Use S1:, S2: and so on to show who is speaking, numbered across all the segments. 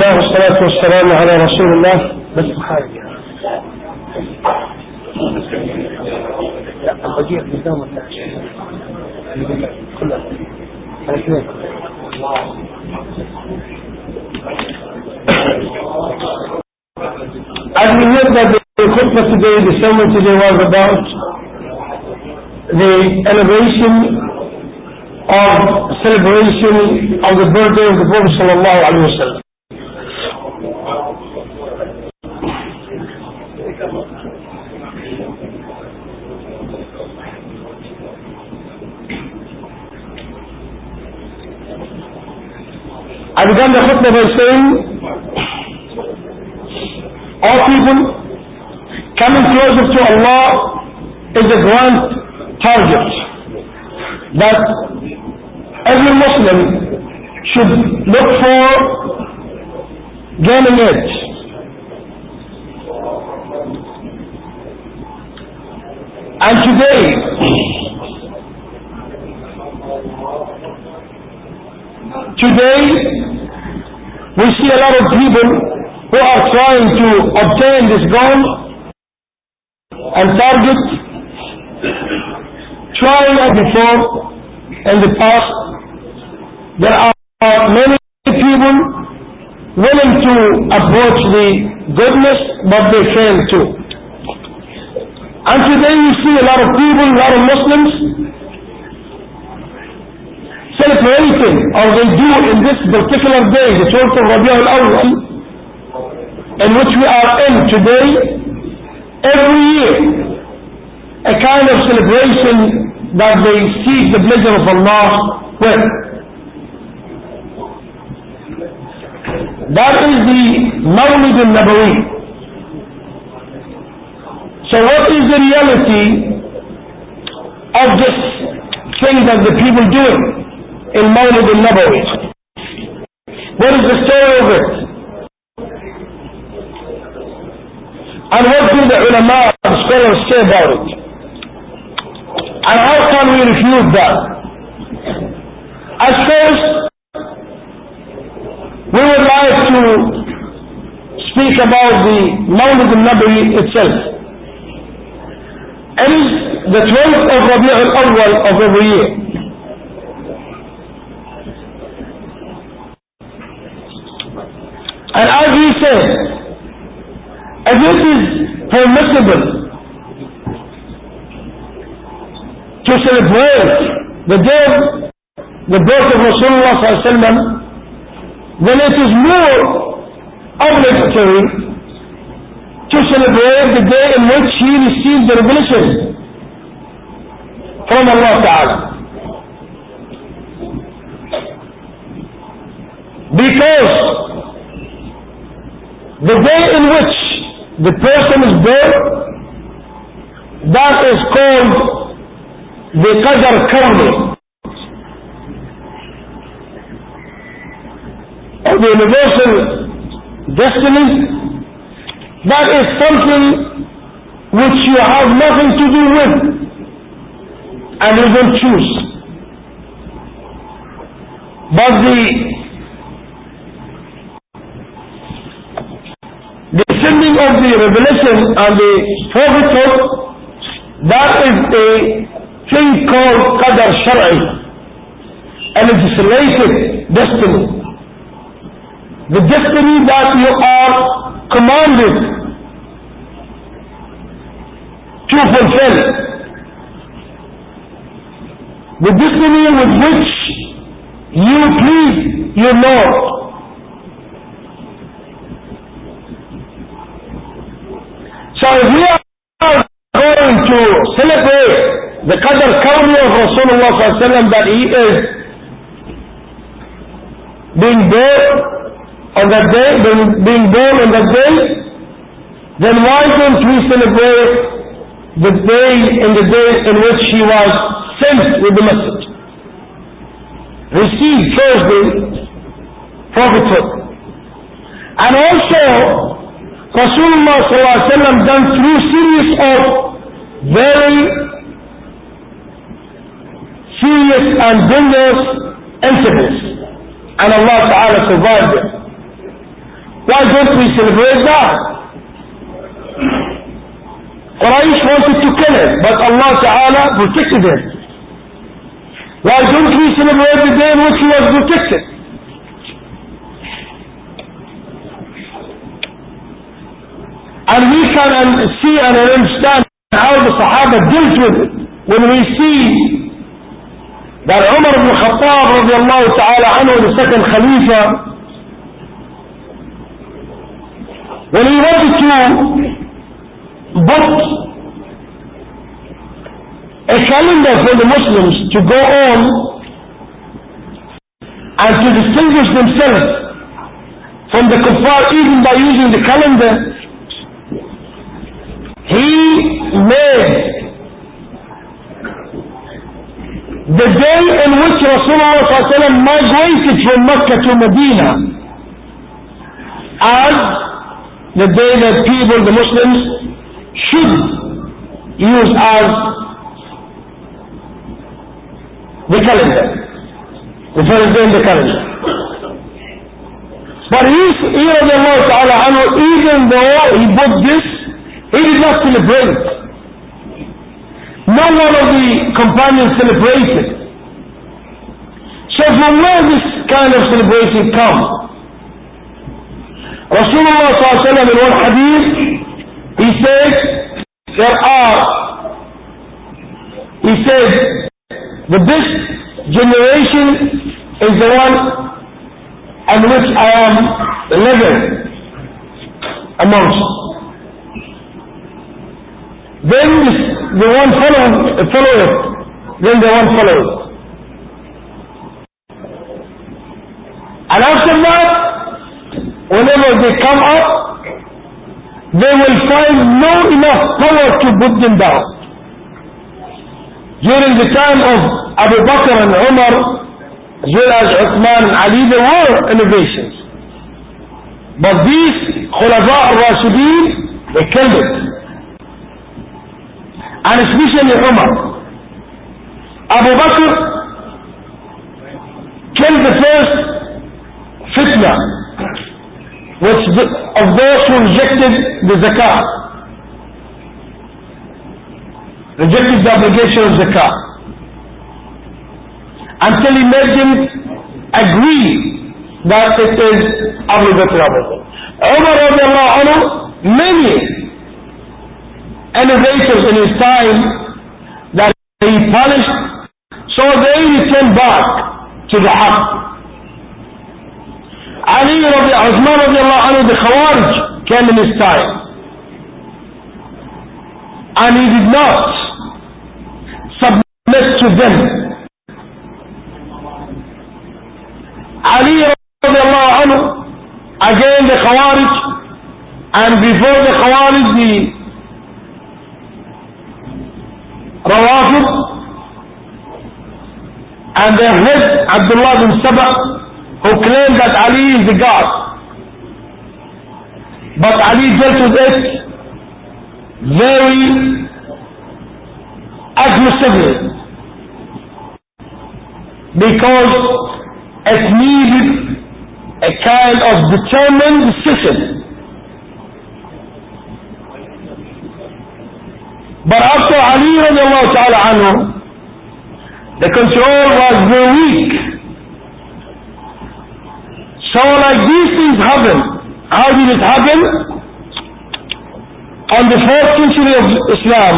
S1: الله والصلاة والسلام على رسول الله. بس حاجة لا بجيب قدام As we heard that the khutbah today, the sermon today was about the elevation of celebration of the birthday of the Prophet sallallahu alaihi wasallam. I began the khutbah by saying, all people coming closer to Allah is a grand target that every Muslim should look for gaining it. And today, we see a lot of people who are trying to obtain this goal and target, trying as before in the past. There are many people willing to approach the goodness, but they fail too. And today you see a lot of people, a lot of Muslims celebrating, or they do in this particular day, the 12th of Rabi' al-Awwal, in which we are in today, every year, a kind of celebration that they seek the pleasure of Allah with. That is the Mawlid al-Nabawi. So what is the reality of this thing that the people doing in Mawlid al-Nabawi? What is the story of it? And what do the ulama and scholars say about it? And how can we refute that? As first, we would like to speak about the Mawlid al-Nabawi itself. It is the 12th of Rabi' al-Awwal of every year. And as we said, if it is permissible to celebrate the day of the birth of Rasulullah sallallahu alaihi wasallam, then it is more obligatory to celebrate the day in which he received the revelation from Allah Ta'ala. Because the day in which the person is born, that is called the Qadar Kawni, or the universal destiny. That is something which you have nothing to do with and you don't choose. But the descending of the revelation and the prophethood, that is a thing called Qadar Shar'i, a legislated destiny. The destiny that you are commanded to fulfill. The destiny with which you please your Lord. So if we are going to celebrate the Qadar Kawni of Rasulullah sallallahu alaihi wasallam, that he is being born on that day, being born on that day, then why don't we celebrate the day in which he was sent with the message, received first the prophethood? And also Rasulullah sallallahu alaihi wasallam done through series of very serious and dangerous incidents, and Allah Ta'ala survived them. Why don't we celebrate that? Quraysh wanted to kill him, but Allah Ta'ala protected him. Why don't we celebrate the day in which he was protected? And we can see and understand how the Sahaba dealt with it. When we see that Umar ibn Khattab radiallahu ta'ala anhu, the second Khalifa, when he wanted to put a calendar for the Muslims to go on and to distinguish themselves from the kuffar even by using the calendar, he made the day in which Rasulullah ﷺ migrated from Mecca to Medina as the day that people, the Muslims, should use as the calendar, the first day in the calendar. But even though he put this, he did not celebrate. No one of the companions celebrated. So from where this kind of celebration comes? Rasulullah ﷺ in one hadith, he said, the best generation is the one on which I am living amongst. Then the one follow it, then the one follows. And after that, whenever they come up, they will find no enough power to put them down. During the time of Abu Bakr and Umar, as well as Uthman and Ali, there were innovations. But these Khulafa al-Rashideen, they killed it. And especially Umar. Abu Bakr killed the first fitna, of those who rejected the zakah, rejected the obligation of zakah, until he made them agree that it is obligatory. Umar radiallahu anhu, many innovators in his time that he punished, so they returned back to the haqq. Ali Uthman radiallahu anhu, the Khawarij came in his time, and he did not submit to them. Ali radiallahu anhu, again the Khawarij, and before the Khawarij, the Rawafid, and their head Abdullah bin Saba, who claimed that Ali is the God. But Ali dealt with it very aggressively, because it needed a kind of determined decision. But after Ali radiallahu ta'ala anhu, the control was very weak. So like these things happen. How did it happen? On the 4th century of Islam,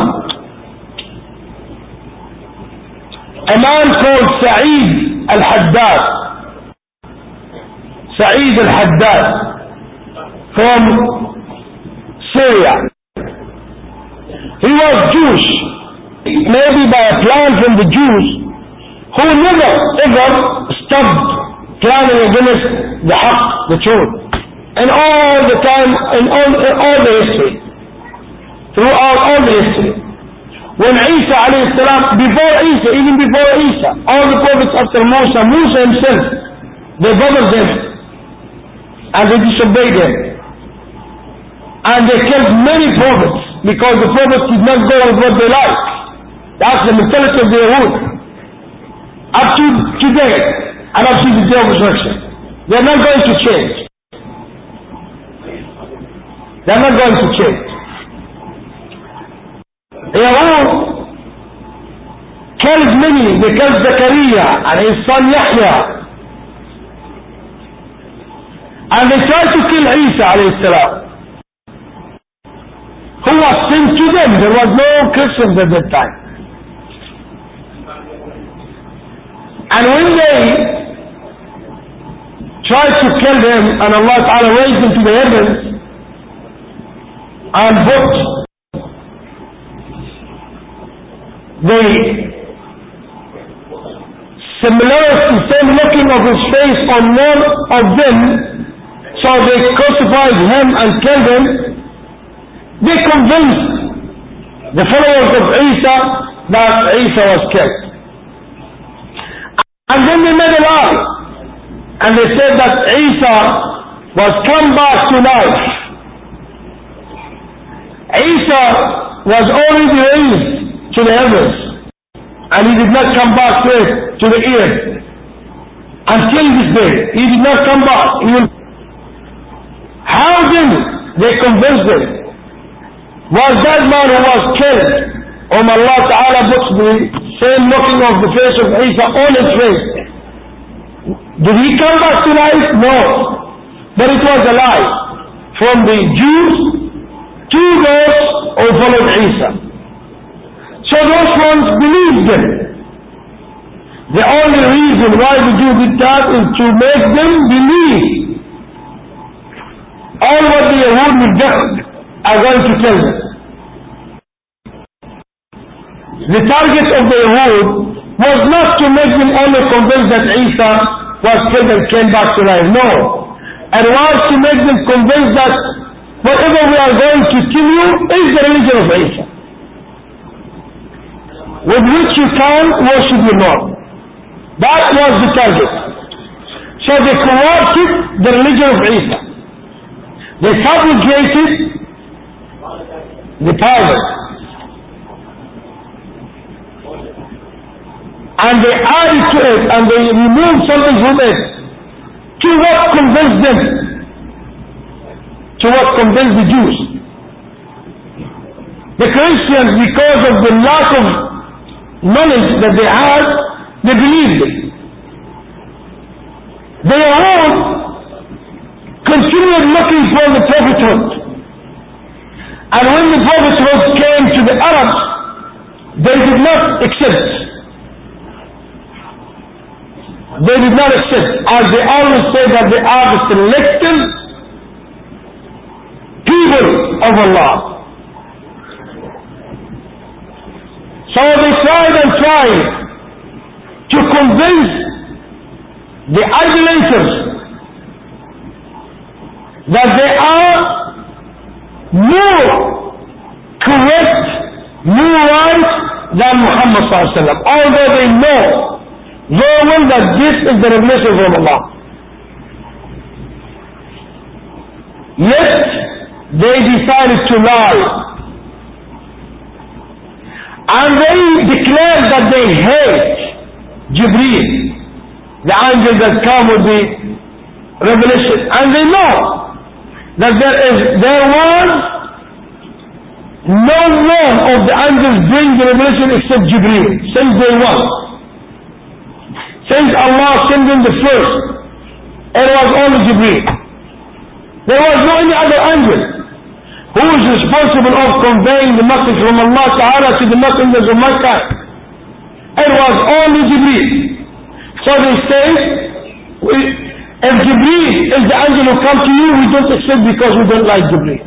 S1: a man called Sa'id al-Haddad, from Syria. He was Jewish, maybe by a plan from the Jews, who never ever stopped planning against the haqq, the truth, and all the time, in all the history, throughout all the history. When Isa alayhi salam, even before Isa, all the prophets after Musa himself, they bothered them, and they disobeyed him, and they killed many prophets, because the prophets did not go with what they like. That's the mentality of the Yahud. Up to today, and up to the day of resurrection, they are not going to change. They're not going to change. Yahud killed many. They killed Zakaria and his son Yahya. And they tried to kill Isa alayhi salam, who was sent to them. There was no Christians at that time. And when they tried to kill him, and Allah Ta'ala raised him to the heavens and put the similarity, same looking of his face on one of them, so they crucified him and killed him. They convinced the followers of Isa that Isa was killed. And then they made a lie. And they said that Isa was come back to life. Isa was already raised to the heavens. And he did not come back to the earth. Until this day. He did not come back. How then they convinced them? Was that man who was killed, whom Allah Ta'ala puts the same looking of the face of Isa on his face, did he come back to life? No. But it was a lie from the Jews to those who followed Isa. So those ones believed them. The only reason why the Jews did that is to make them believe all what the Yahud are going to tell them. The target of the Yahud was not to make them only convinced that Isa was killed and came back to life. No. It was to make them convinced that whatever we are going to kill you is the religion of Isa, with which you can worship your Lord. That was the target. So they corrupted the religion of Isa. They fabricated the Bible. And they added to it and they removed something from it. To what convinced them? To what convinced the Jews? The Christians, because of the lack of knowledge that they had, they believed it. The Yahud continued looking for the prophethood. And when the prophethood came to the Arabs, they did not accept. They did not accept, as they always say that they are the selected people of Allah. So they tried and tried to convince the idolaters that they are more correct, more right than Muhammad sallallahu alaihi wasallam, although they know that this is the revelation from Allah. Yet they decided to lie. And they declared that they hate Jibreel, the angel that comes with the revelation. And they know that there was no one of the angels bring the revelation except Jibreel, since day one. Since Allah sent him the first, it was only Jibreel. There was no any other angel who is responsible of conveying the message from Allah Ta'ala to the messengers of mankind. It was only Jibreel. So they say, if Jibreel is the angel who comes to you, we don't accept because we don't like Jibreel.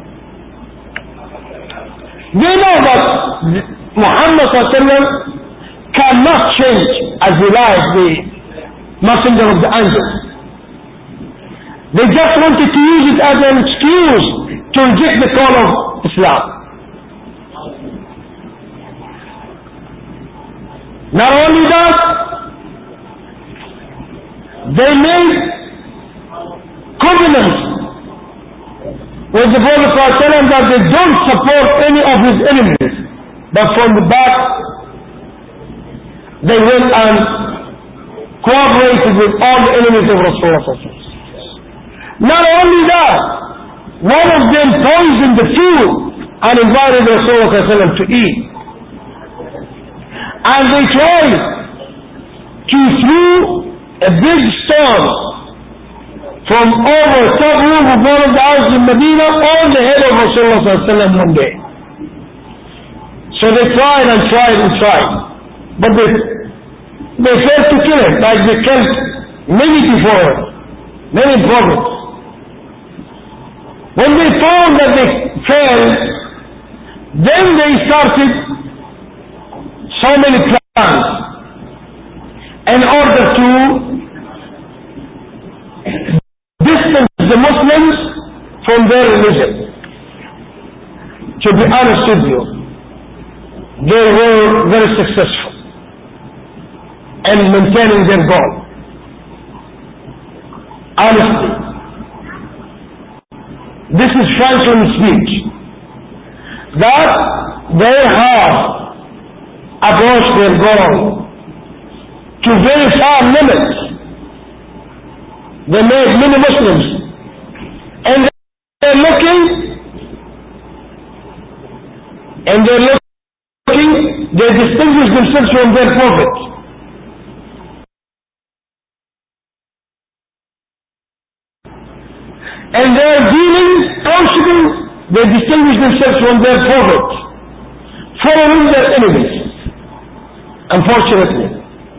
S1: They know that Muhammad ﷺ cannot change as he likes the messenger of the angels. They just wanted to use it as an excuse to reject the call of Islam. Not only that, they made covenants with the Prophet ﷺ that they don't support any of his enemies, but from the back they went and cooperated with all the enemies of Rasulullah. Not only that, one of them poisoned the food and invited Rasulullah to eat. And they tried to throw a big stone from over top roof of one of the houses in Medina on the head of Rasulullah one day. So they tried and tried and tried. But they failed to kill him, like they killed many before, many prophets. When they found that they failed, then they started so many plans in order to distance the Muslims from their religion. To be honest with you, they were very successful in maintaining their goal. Honestly, this is Franklin's speech, that they have approached their goal to very far limits. They made many Muslims, and they're looking, they distinguish themselves from their prophets. And their dealings, possible, they distinguish themselves from their prophets, following their enemies. Unfortunately.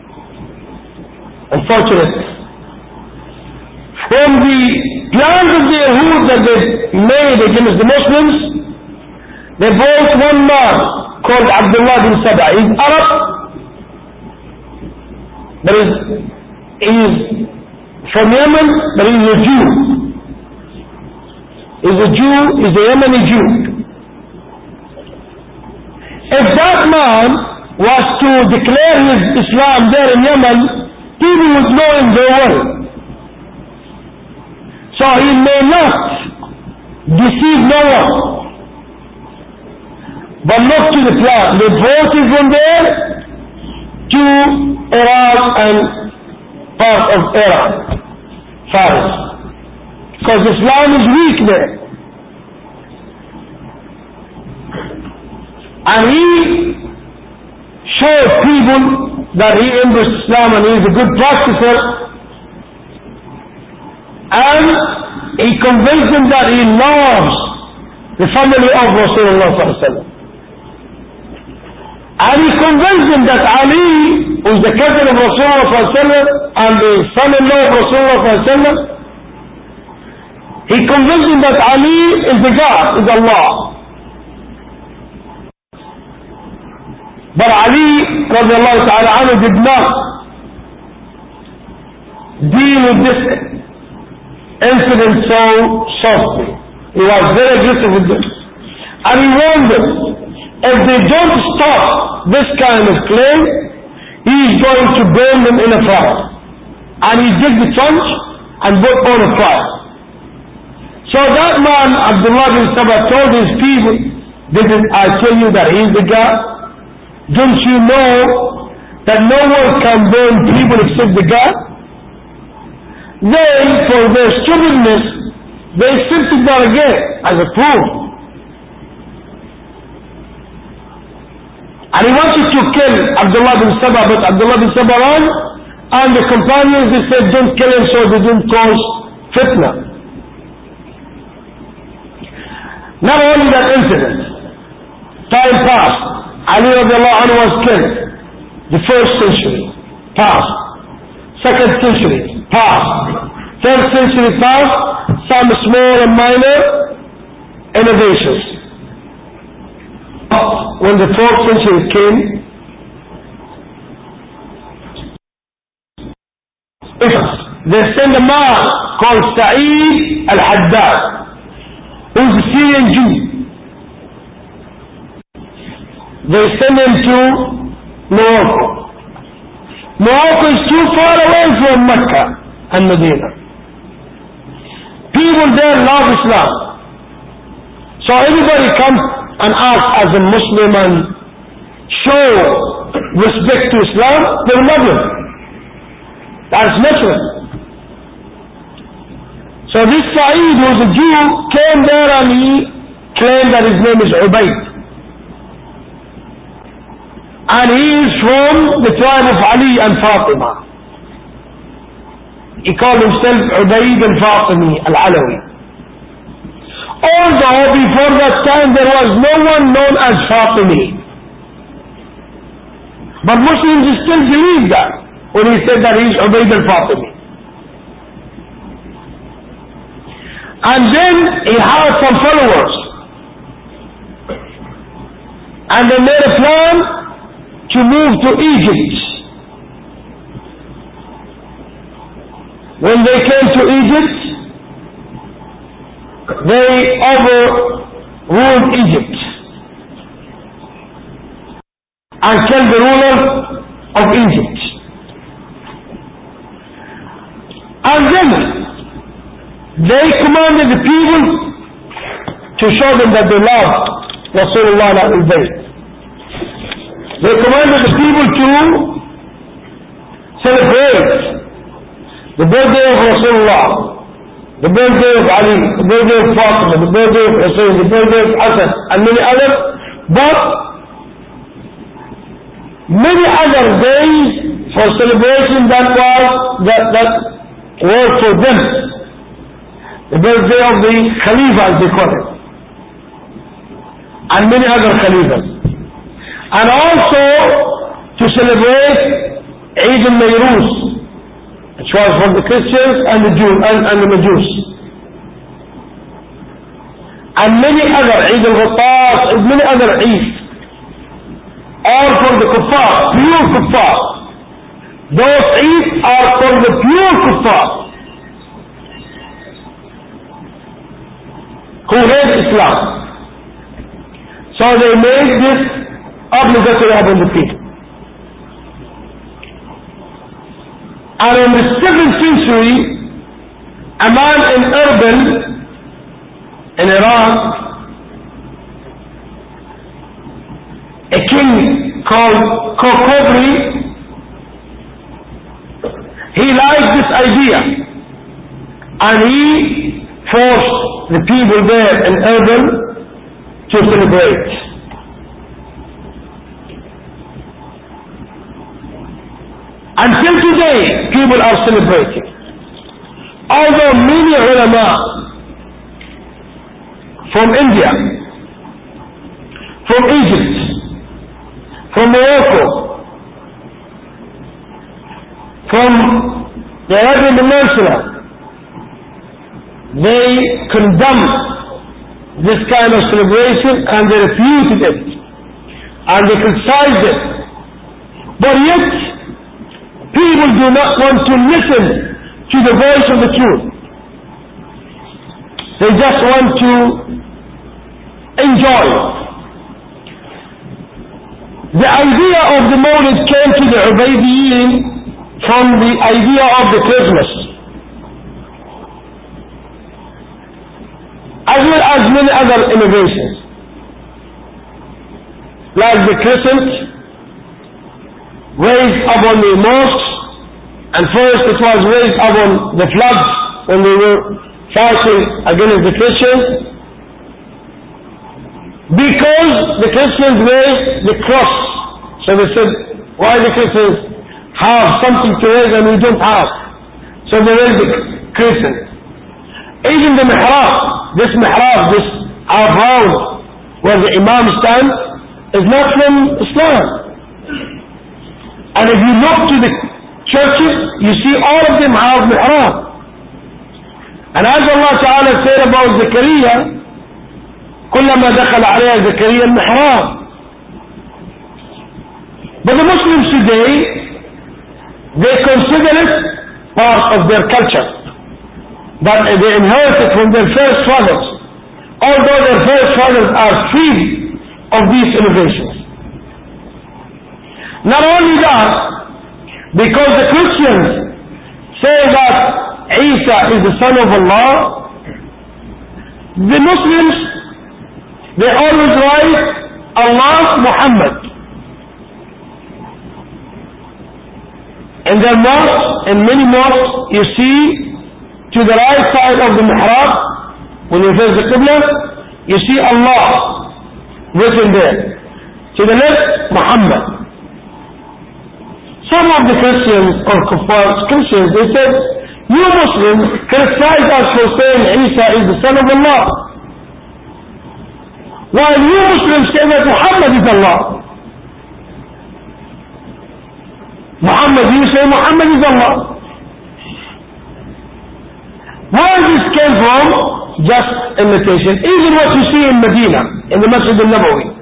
S1: From the plans of the Yahud that they made against the Muslims, they brought one man called Abdullah bin Saba. He's Arab, but he's from Yemen, but he's a Jew. He's a Yemeni Jew. If that man was to declare his Islam there in Yemen, people would know him very well. So he may not deceive no one. But look to the plan. They brought him from there to Iraq and part of Iran, Faris. Because Islam is weak there. And he showed people that he embraced Islam and he is a good practicer. And he convinced them that he loves the family of Rasulullah sallallahu alaihi wasallam. And he convinced them that Ali, who is the cousin of Rasulullah sallallahu alaihi wasallam and the son-in-law of Rasulullah sallallahu alaihi wasallam, he convinced them that Ali is the God, is Allah. But Ali radiallahu ta'ala anhu did not deal with this incident so softly. He was very aggressive with them. And he warned them, if they don't stop this kind of claim, he is going to burn them in a fire. And he did the trench and put on a fire. So that man, Abdullah bin Saba, told his people, didn't I tell you that he is the God? Don't you know that no one can burn people except the God? Then, for their stubbornness, they accepted that again as a proof. And he wanted to kill Abdullah bin Saba, but Abdullah bin Saba ran, and the companions, they said, don't kill him so they don't cause fitna. Not only that incident, time passed. Ali radiallahu anhu was killed. The first century passed. Second century passed. Third century passed. Some small and minor innovations. When the fourth century came, they sent a man called Sa'id al-Haddad, who is a Syrian Jew. They sent him to Morocco. Morocco is too far away from Mecca and Medina. People there love Islam. So everybody comes and asks as a Muslim and show respect to Islam, they love him. That's natural. So this Sa'id, who was a Jew, came there and he claimed that his name is Ubayd. And he is from the tribe of Ali and Fatima. He called himself Ubayd al-Fatimi al-Alawi. Although before that time there was no one known as Fatimi. But Muslims still believe that when he said that he is Ubayd al-Fatimi. And then he had some followers. And they made a plan to move to Egypt. When they came to Egypt, they overruled Egypt and killed the ruler of Egypt. And then they commanded the people to show them that they love Rasulullah al-Bayt. They commanded the people to celebrate the birthday of Rasulullah, the birthday of Ali, the birthday of Fatima, the birthday of Hussein, the birthday of Hassan, and many others, but many other days for celebration that were for them. The birthday of the Khalifa, as they call it, and many other Khalifas. And also to celebrate Eid al-Nayruz, which was for the Christians and the Jews and the Majus. And many other Eid al-Ghattas and many other Eid. All for the kuffar, pure kuffar. Those Eid are for the pure kuffar who hate Islam. So they made this obligatory upon the people. And in the 7th century, a man in Erbil, in Iraq, a king called Khokobri, he liked this idea and he forced the people there in Erbil to celebrate. Until today, people are celebrating. Although many ulama from India, from Egypt, from Morocco, from the Arabian Peninsula, they condemn this kind of celebration and they refuted it and they criticized it. But yet, people do not want to listen to the voice of the truth. They just want to enjoy. The idea of the Mawlid came to the Ubaydiyin from the idea of the Christmas, as well as many other innovations, like the crescent raised upon the mosques, and first it was raised upon the flags when they were fighting against the Christians, because the Christians raised the cross. So they said, why the Christians have something to raise and we don't have? So they raised the crescent. Even the mihrab, this half round where the Imam stands, is not from Islam. And if you look to the churches, you see all of them have mihrab. And as Allah Ta'ala said about Zakaria, كلما دخل عليها زكريا المحراب. But the Muslims today, they consider it part of their culture, that they inherited from their first fathers, although their first fathers are free of these innovations. Not only that, because the Christians say that Isa is the son of Allah, the Muslims, they always write Allah Muhammad. In their mosques, in many mosques, you see to the right side of the mihrab, when you face the Qibla, you see Allah written there. To the left, Muhammad. Some of the Christians or Christians, they said, you Muslims criticize us for saying Isa is the son of Allah, while you Muslims say that Muhammad is Allah. Muhammad, you say Muhammad is Allah. Where this came from? Just imitation. Even what you see in Medina, in the Masjid al-Nabawi.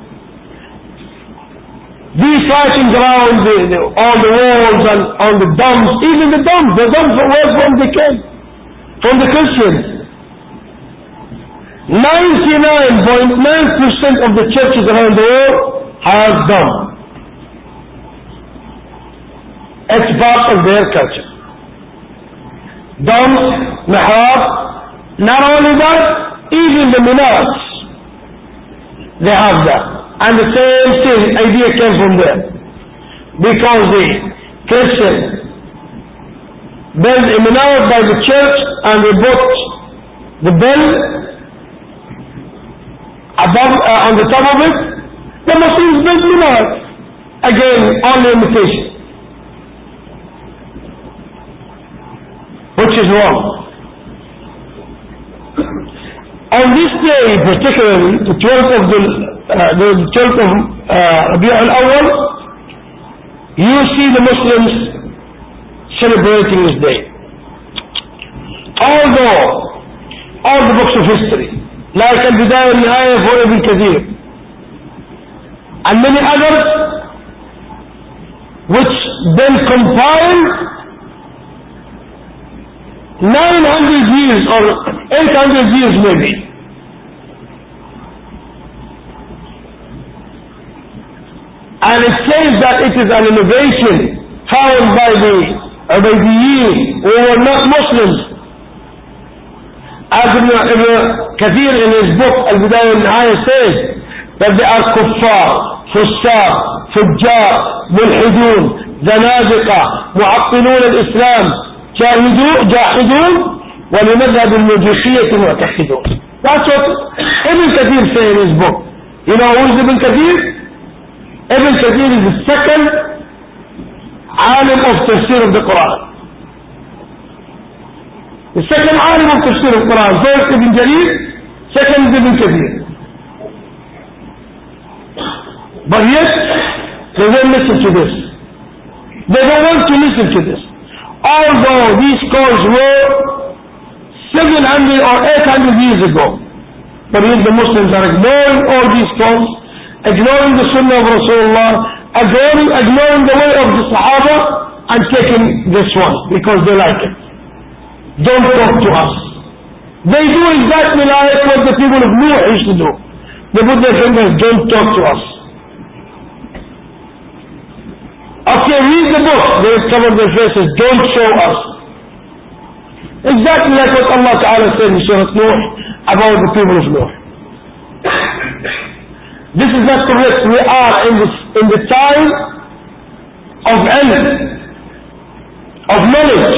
S1: These writings around on the walls and on the domes, even the domes where from they came? From the Christians. 99.9% of the churches around the world have domes. It's part of their culture. Domes, mihrab, not only that, even the minarets, they have that. And the same idea came from there. Because the Christians built a minaret by the church and they put the bell above, on the top of it. The Muslims built minaret. Again, only imitation. Which is wrong. On this day particularly, the 12th of Rabi' al-Awwal, you see the Muslims celebrating this day. Although all the books of history, like Al-Bidayah al-Nihayah for Ibn Kathir, and many others, which then compiled 900 years or 800 years maybe. And it says that it is an innovation found by the Ubaydiyyin who were not Muslims. As Ibn Kathir in his book Al-Bidayah al-Nihayah says that they are kuffar, fussar, fujjar, mulhidun, zanadiqa, mu'attilun al-Islam, جاحدون ولمذهب المجوسية معتقدون. That's what Ibn Kathir says in his book. You know who is Ibn Kathir? Ibn Kathir is the second alim of tafsir of the Quran. The second alim of tafsir of the Quran. First Ibn Jarir, second Ibn Kathir. But yet, they don't listen to this. They don't want to listen to this. Although these scholars were 700 or 800 years ago. But yet the Muslims are ignoring all these scholars, ignoring the Sunnah of Rasulullah, ignoring the way of the Sahaba, and taking this one because they like it. Don't talk to us. They do exactly like what the people of Nuh used to do. They put their fingers, don't talk to us. Okay, read the book. They cover their faces, don't show us. Exactly like what Allah Ta'ala said in Surah Nuh about the people of Nuh. This is not correct. We are in the time of ilm, of knowledge.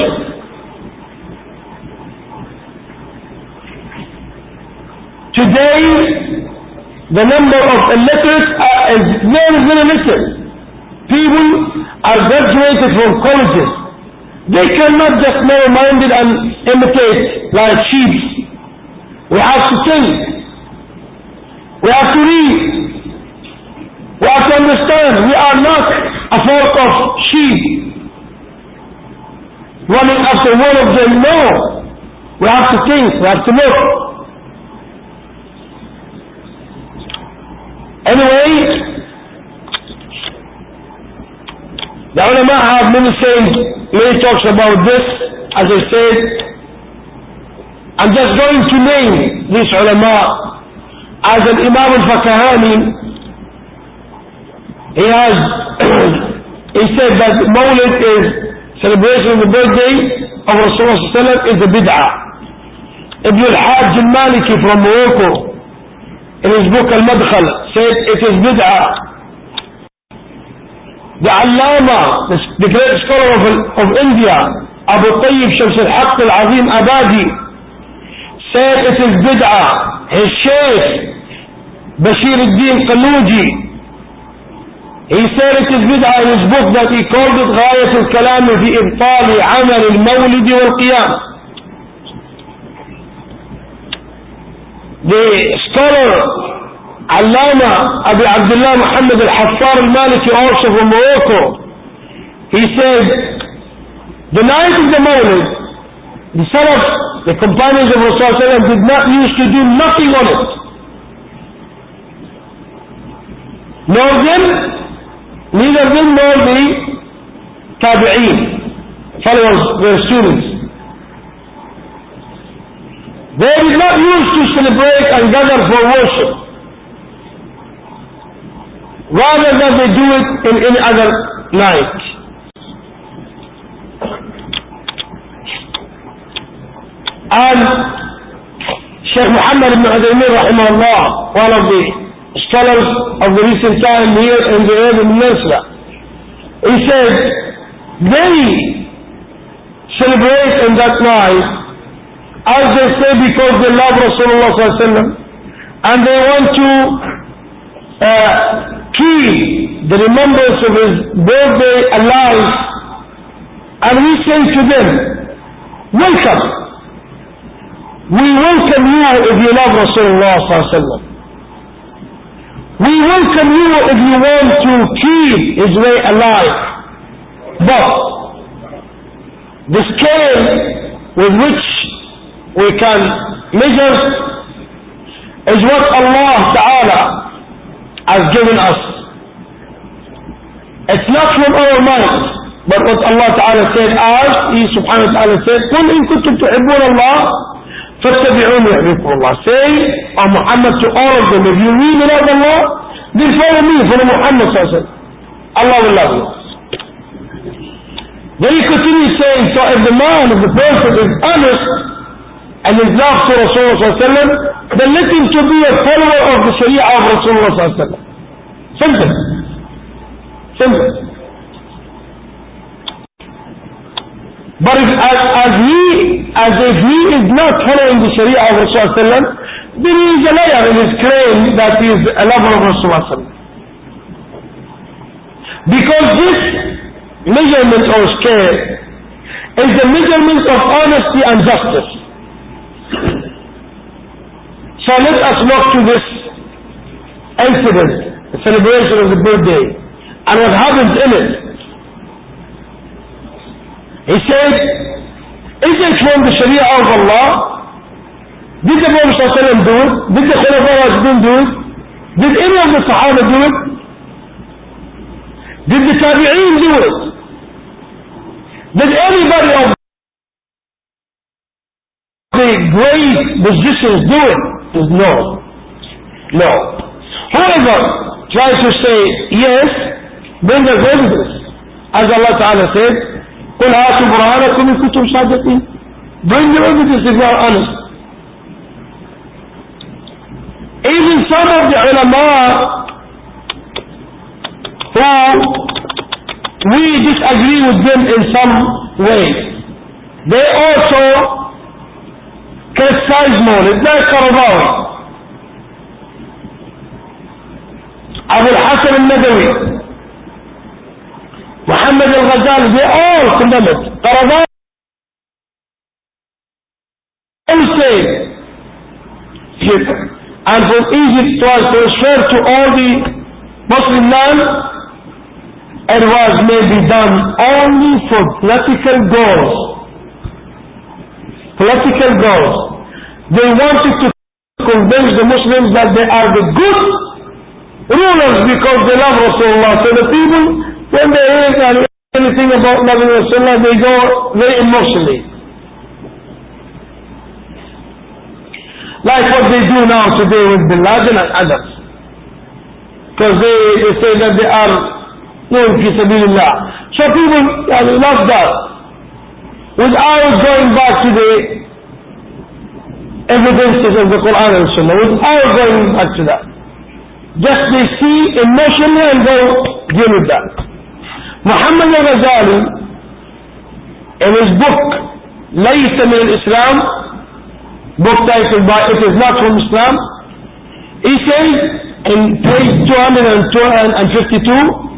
S1: Today, the number of illiterates is very, very little. People are graduated from colleges. They cannot just narrow-minded and imitate like sheep. We have to think. We have to read. We have to understand. We are not a flock of sheep running after one of them. No. We have to think. We have to look. Anyway, the ulama have many talks about this. As I said, I'm just going to name these ulama. As an Imam al-Fakahani, he said that Mawlid is celebration of the birthday of Rasulullah is a bid'ah. Ibn al-Hajj al-Maliki from Morocco, in his book Al-Madkhal, said it is bid'ah. The Allama, the great scholar of India, Abu Tayyib Shams al-Haq al-Azim Abadi said it is bid'ah. His Shaykh Bashir al-Din Qanuji, he said it is bid'ah in his book that he called it غاية الكلام في إبطال عمل المولد والقيام. The scholar Allama Abu Abdullah Muhammad al-Haffar al-Maliki, also from Morocco, he said the night of the Mawlid, the Salaf, the companions of Rasulullah did not used to do nothing on it. Neither them nor the Tabi'een, followers, their students. They did not used to celebrate and gather for worship, rather than they do it in any other night. And Sheikh Muhammad ibn Uthaymeen rahimahullah, one of the scholars of the recent time here in the area of Minnesota, he said they celebrate in that night, as they say, because they love Rasulullah sallallahu alaihi wasallam and they want to keep the remembrance of his birthday alive. And we say to them, welcome. We welcome you if you love Rasulullah sallallahu alaihi wasallam. We welcome you if you want to keep his way alive. But the scale with which we can measure is what Allah Ta'ala has given us. It's not from our mind, but what Allah Ta'ala said, as He Subhanahu wa Ta'ala said, قُلْ إِن كُنتُمْ تُحِبُّونَ اللَّهَ فَاتَّبِعُونِ يُحْبِبْكُمُ اللَّهُ. Say, O Muhammad, to all of them, if you really love Allah, then follow me, follow Muhammad sallallahu alaihi wasallam. Allah will love you. Then He continues saying, so if the man, if the person is honest and his love to Rasulullah sallallahu alaihi wasallam, then let him to be a follower of the Sharia of Rasulullah sallallahu alaihi wasallam. Simple. Simple. But as if he is not following the Sharia of Rasulullah sallallahu alaihi wasallam, then he is a liar in his claim that he is a lover of Rasulullah sallallahu alaihi wasallam. Because this measurement or scale is the measurement of honesty and justice. So let us look to this incident, the celebration of the birthday, and what happens in it. He said, is it from the Sharia of Allah? Did the Prophet ﷺ do it? Did the Khulafa Rashidun do it? Did any of the Sahaba do it? Did the Tabi'een do it? Did anybody of the great musicians do it? No. No. Whoever tries to say yes, bring us evidence. As Allah Ta'ala said, قُلْ هَاتُوا بُرْهَانَكُمْ إِن كُنتُمْ صَادِقِينَ. Bring your evidence if you are honest. Even some of the ulama who we disagree with them in some ways, they also criticize Mawlid, like Qaradawi, Abu al-Hasan al-Nadawi, Muhammad al-Ghazali, they all condemn it. Qaradawi say, and from Egypt was transferred to all the Muslim land, it was maybe done only for political goals. Political goals. They wanted to convince the Muslims that they are the good rulers because they love Rasulullah. So the people, when they hear anything about loving Rasulullah, they go very emotionally. Like what they do now today with Bin Laden and others. Because they say that they are known fi sabilillah. So people love that. Without going back to the evidences of the Quran and Sunnah, without going back to that. Just they see emotionally and go deal with that. Muhammad al-Ghazali, in his book, لَيْسَ مِنَ الْإِسْلَامِ, book titled by It Is Not From Islam, he says in page 252,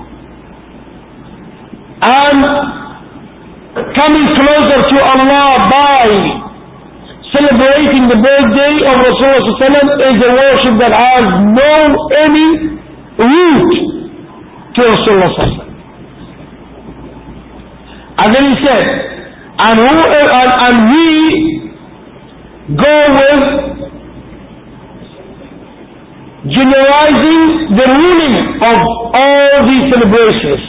S1: and coming closer to Allah by celebrating the birthday of Rasulullah is a worship that has no any root to Rasulullah. And then he said, and we go with generalizing the ruling of all these celebrations.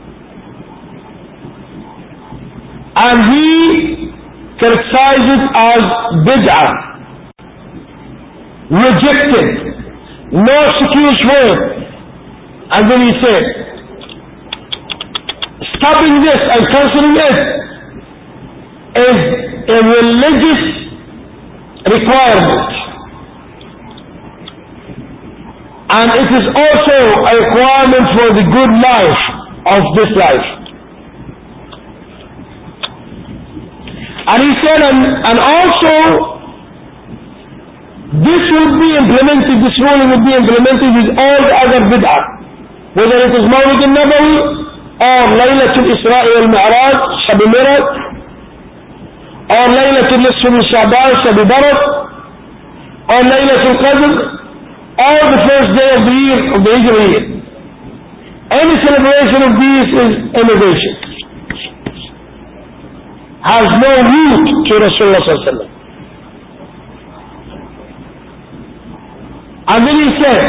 S1: And he criticized it as bid'ah, rejected, no excuse for it. And then he said, stopping this and cancelling it is a religious requirement. And it is also a requirement for the good life of this life. And he said, and also this will be implemented, this ruling will be implemented with all the other bid'ah, whether it is Mawlid al-Nabawi or Laylatul Isra wal-Mi'raj, Shab al-Miraj, or Laylatul Nisf min Sha'ban, Shab al-Barat, or Laylatul Qadr, or the first day of the year, of the Hijri year. Any celebration of these is innovation. Has no root to Rasulullah sallallahu alaihi wasallam. And then he said,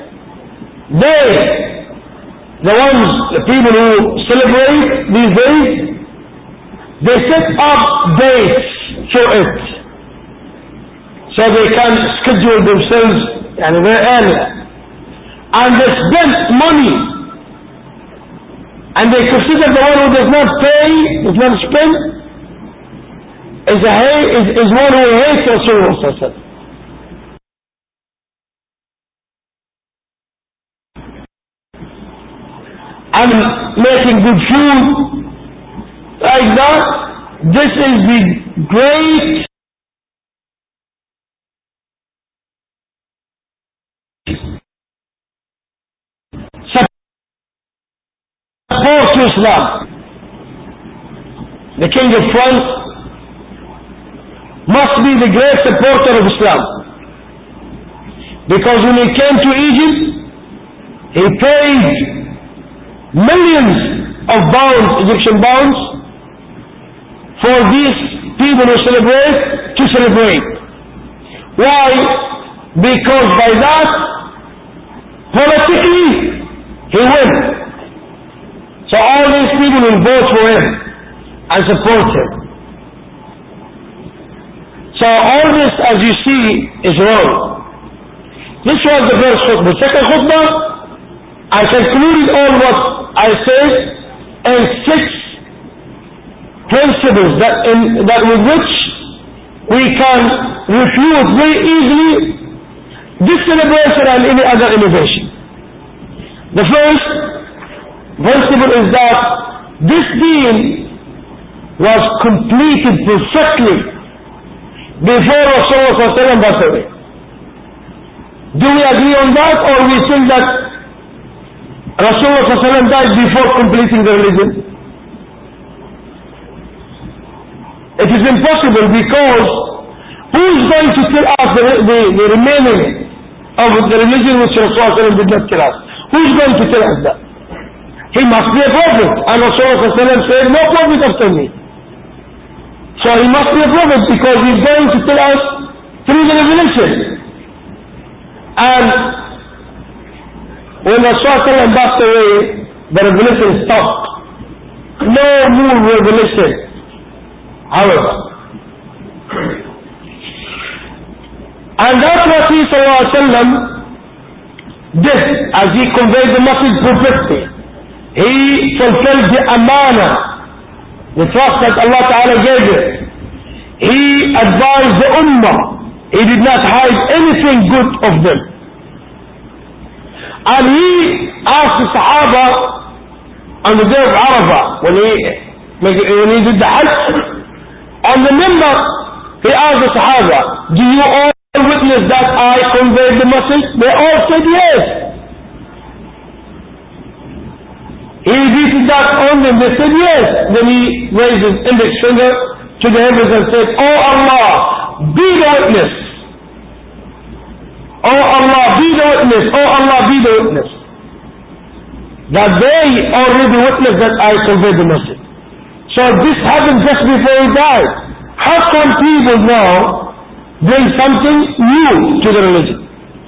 S1: the people who celebrate these days, they set up dates for it, so they can schedule themselves very early, and they spend money, and they consider the one who does not pay, does not spend, is one who hates Rasulullah sallallahu alaihi wasallam. And making good food like that, this is the great support to Islam. The King of France must be the great supporter of Islam, because when he came to Egypt, he paid millions of pounds, Egyptian pounds, for these people who celebrate. Why? Because by that, politically, he wins. So all these people will vote for him and support him. So all this, as you see, is wrong. This was the first khutbah. The second khutbah, I concluded all what I said in 6 principles that with which we can refute very easily this celebration and any other innovation. The first principle is that this deen was completed perfectly before Rasulullah passed away. Do we agree on that, or we think that Rasulullah died before completing the religion? It is impossible, because who is going to tell us the remaining of the religion which Rasulullah did not tell us? Who is going to tell us that? He must be a prophet, and Rasulullah said, no prophet after me. So he must be a prophet, because he is going to tell us through the revelation. And when Rasulullah passed away, the revelation stopped. No more revelation, however. And that's what he ﷺ did, as he conveyed the message perfectly. He fulfilled the amana, the trust that Allah Ta'ala gave him. He advised the ummah. He did not hide anything good of them. And he asked the Sahaba on the day of Arafah, when he when he did the Hajj, on the minbar, he asked the Sahaba, do you all witness that I conveyed the message? They all said yes. He repeated that on them, they said yes. Then he raised his index finger to the heavens and said, Oh Allah, be the witness. Oh Allah, be the witness. Oh Allah, be the witness. That they already witnessed that I conveyed the message. So this happened just before he died. How come people now bring something new to the religion?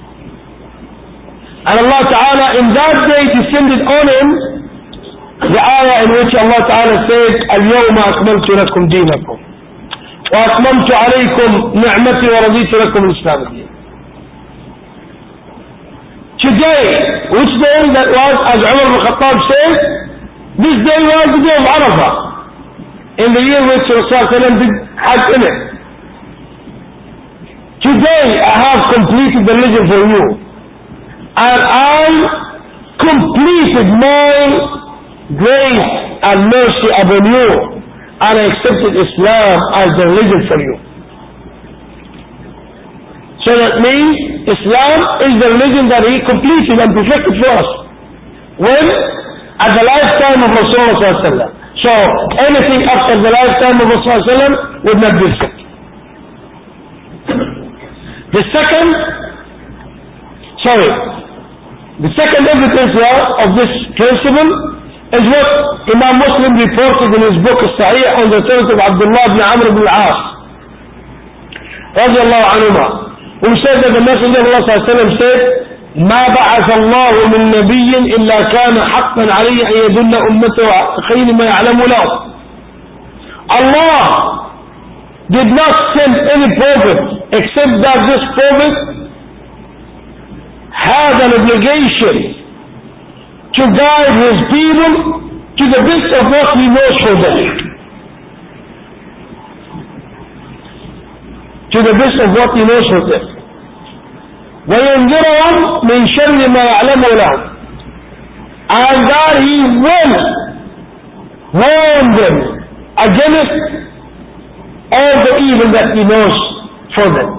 S1: And Allah Ta'ala in that day descended on him the ayah in which Allah Ta'ala said, اليوم أكملت لكم دينكم وأتممت عليكم نعمتي ورضيت لكم الإسلام دين. Today, which day that was, as Umar ibn Khattab said, this day was the day of Arafah, in the year which Rasulullah did Hajj in it. Today I have completed the religion for you, and I completed my grace and mercy upon you, and I accepted Islam as the religion for you. So that means Islam is the religion that he completed and perfected for us. When? At the lifetime of Rasulullah. So anything after the lifetime of Rasulullah would not be accepted. The second evidence of this principle is what Imam Muslim reported in his book As-Sahih on the authority of Abdullah ibn Amr ibn al-As radiyallahu anhuma, who said that the Messenger of Allah sallallahu alayhi wa sallam said, ما بعث الله من نبي إلا كان حقا عليه أن يدل أمته خير ما يعلم له. Allah did not send any prophet except that this prophet had an obligation to guide his people to the best of what he knows for them. To the best of what he knows for them. وَيُنْذِرَهُمْ مِنْ شَرِّ مَا يَعْلَمُ لَهُمْ, and that he will warn them against all the evil that he knows for them.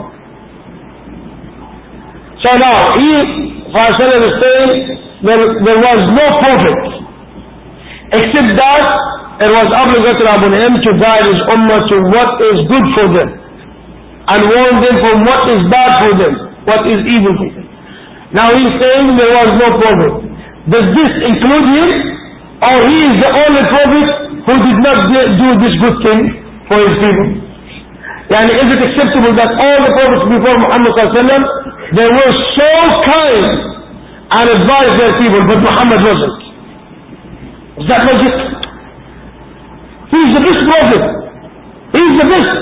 S1: So now, he is saying there was no prophet except that it was obligatory upon him to guide his ummah to what is good for them and warn them from what is bad for them, what is evil for them. Now he's saying there was no prophet. Does this include him, or he is the only prophet who did not do this good thing for his people? And is it acceptable that all the prophets before Muhammad sallallahu alaihi wasallam, they were so kind and advised their people, but Muhammad wasn't? Is that logic? He is the best prophet. He is the best.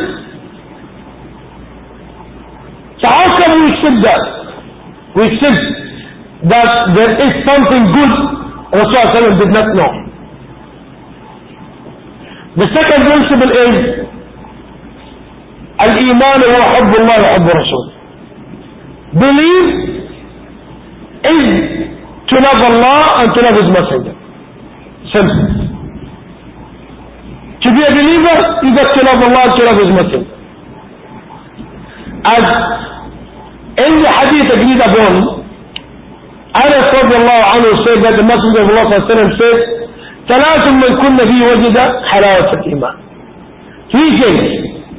S1: So how can we accept that? We accept that there is something good Rasulullah did not know. The second principle is Al-Iman wa حب الله وحب رسوله. Believe is to love Allah and to love His Messenger. Simple. To be a believer, you got to love Allah and to love His Messenger. As in the hadith agreed upon, Anas radiallahu anhu said that the Messenger of Allah sallallahu alayhi wa sallam said, ثلاث من كن فيه وجد حلاوة الإيمان. Three things.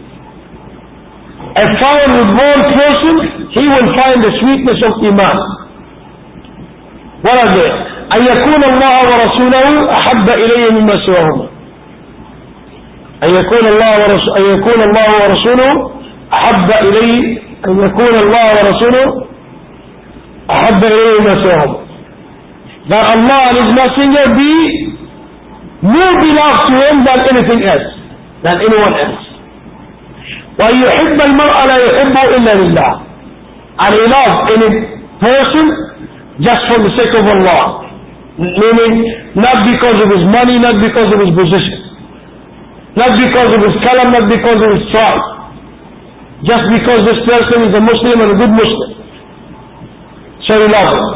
S1: If found with one person, he will find the sweetness of Iman. What are they? أن يكون الله ورسوله أحب إليه مما سواهما. أن يكون الله ورسوله أحب إليه أن يكون الله ورسوله أحب إليه مما سواهما. That Allah and His Messenger be more beloved to Him than anything else, than anyone else. وَيُحِبَّ الْمَرْءَ لَا يُحِبُّ إِلَّا لِلَّهِ. And he loves any person just for the sake of Allah. Meaning, not because of his money, not because of his position, not because of his color, not because of his tribe. Just because this person is a Muslim and a good Muslim. So he loves him.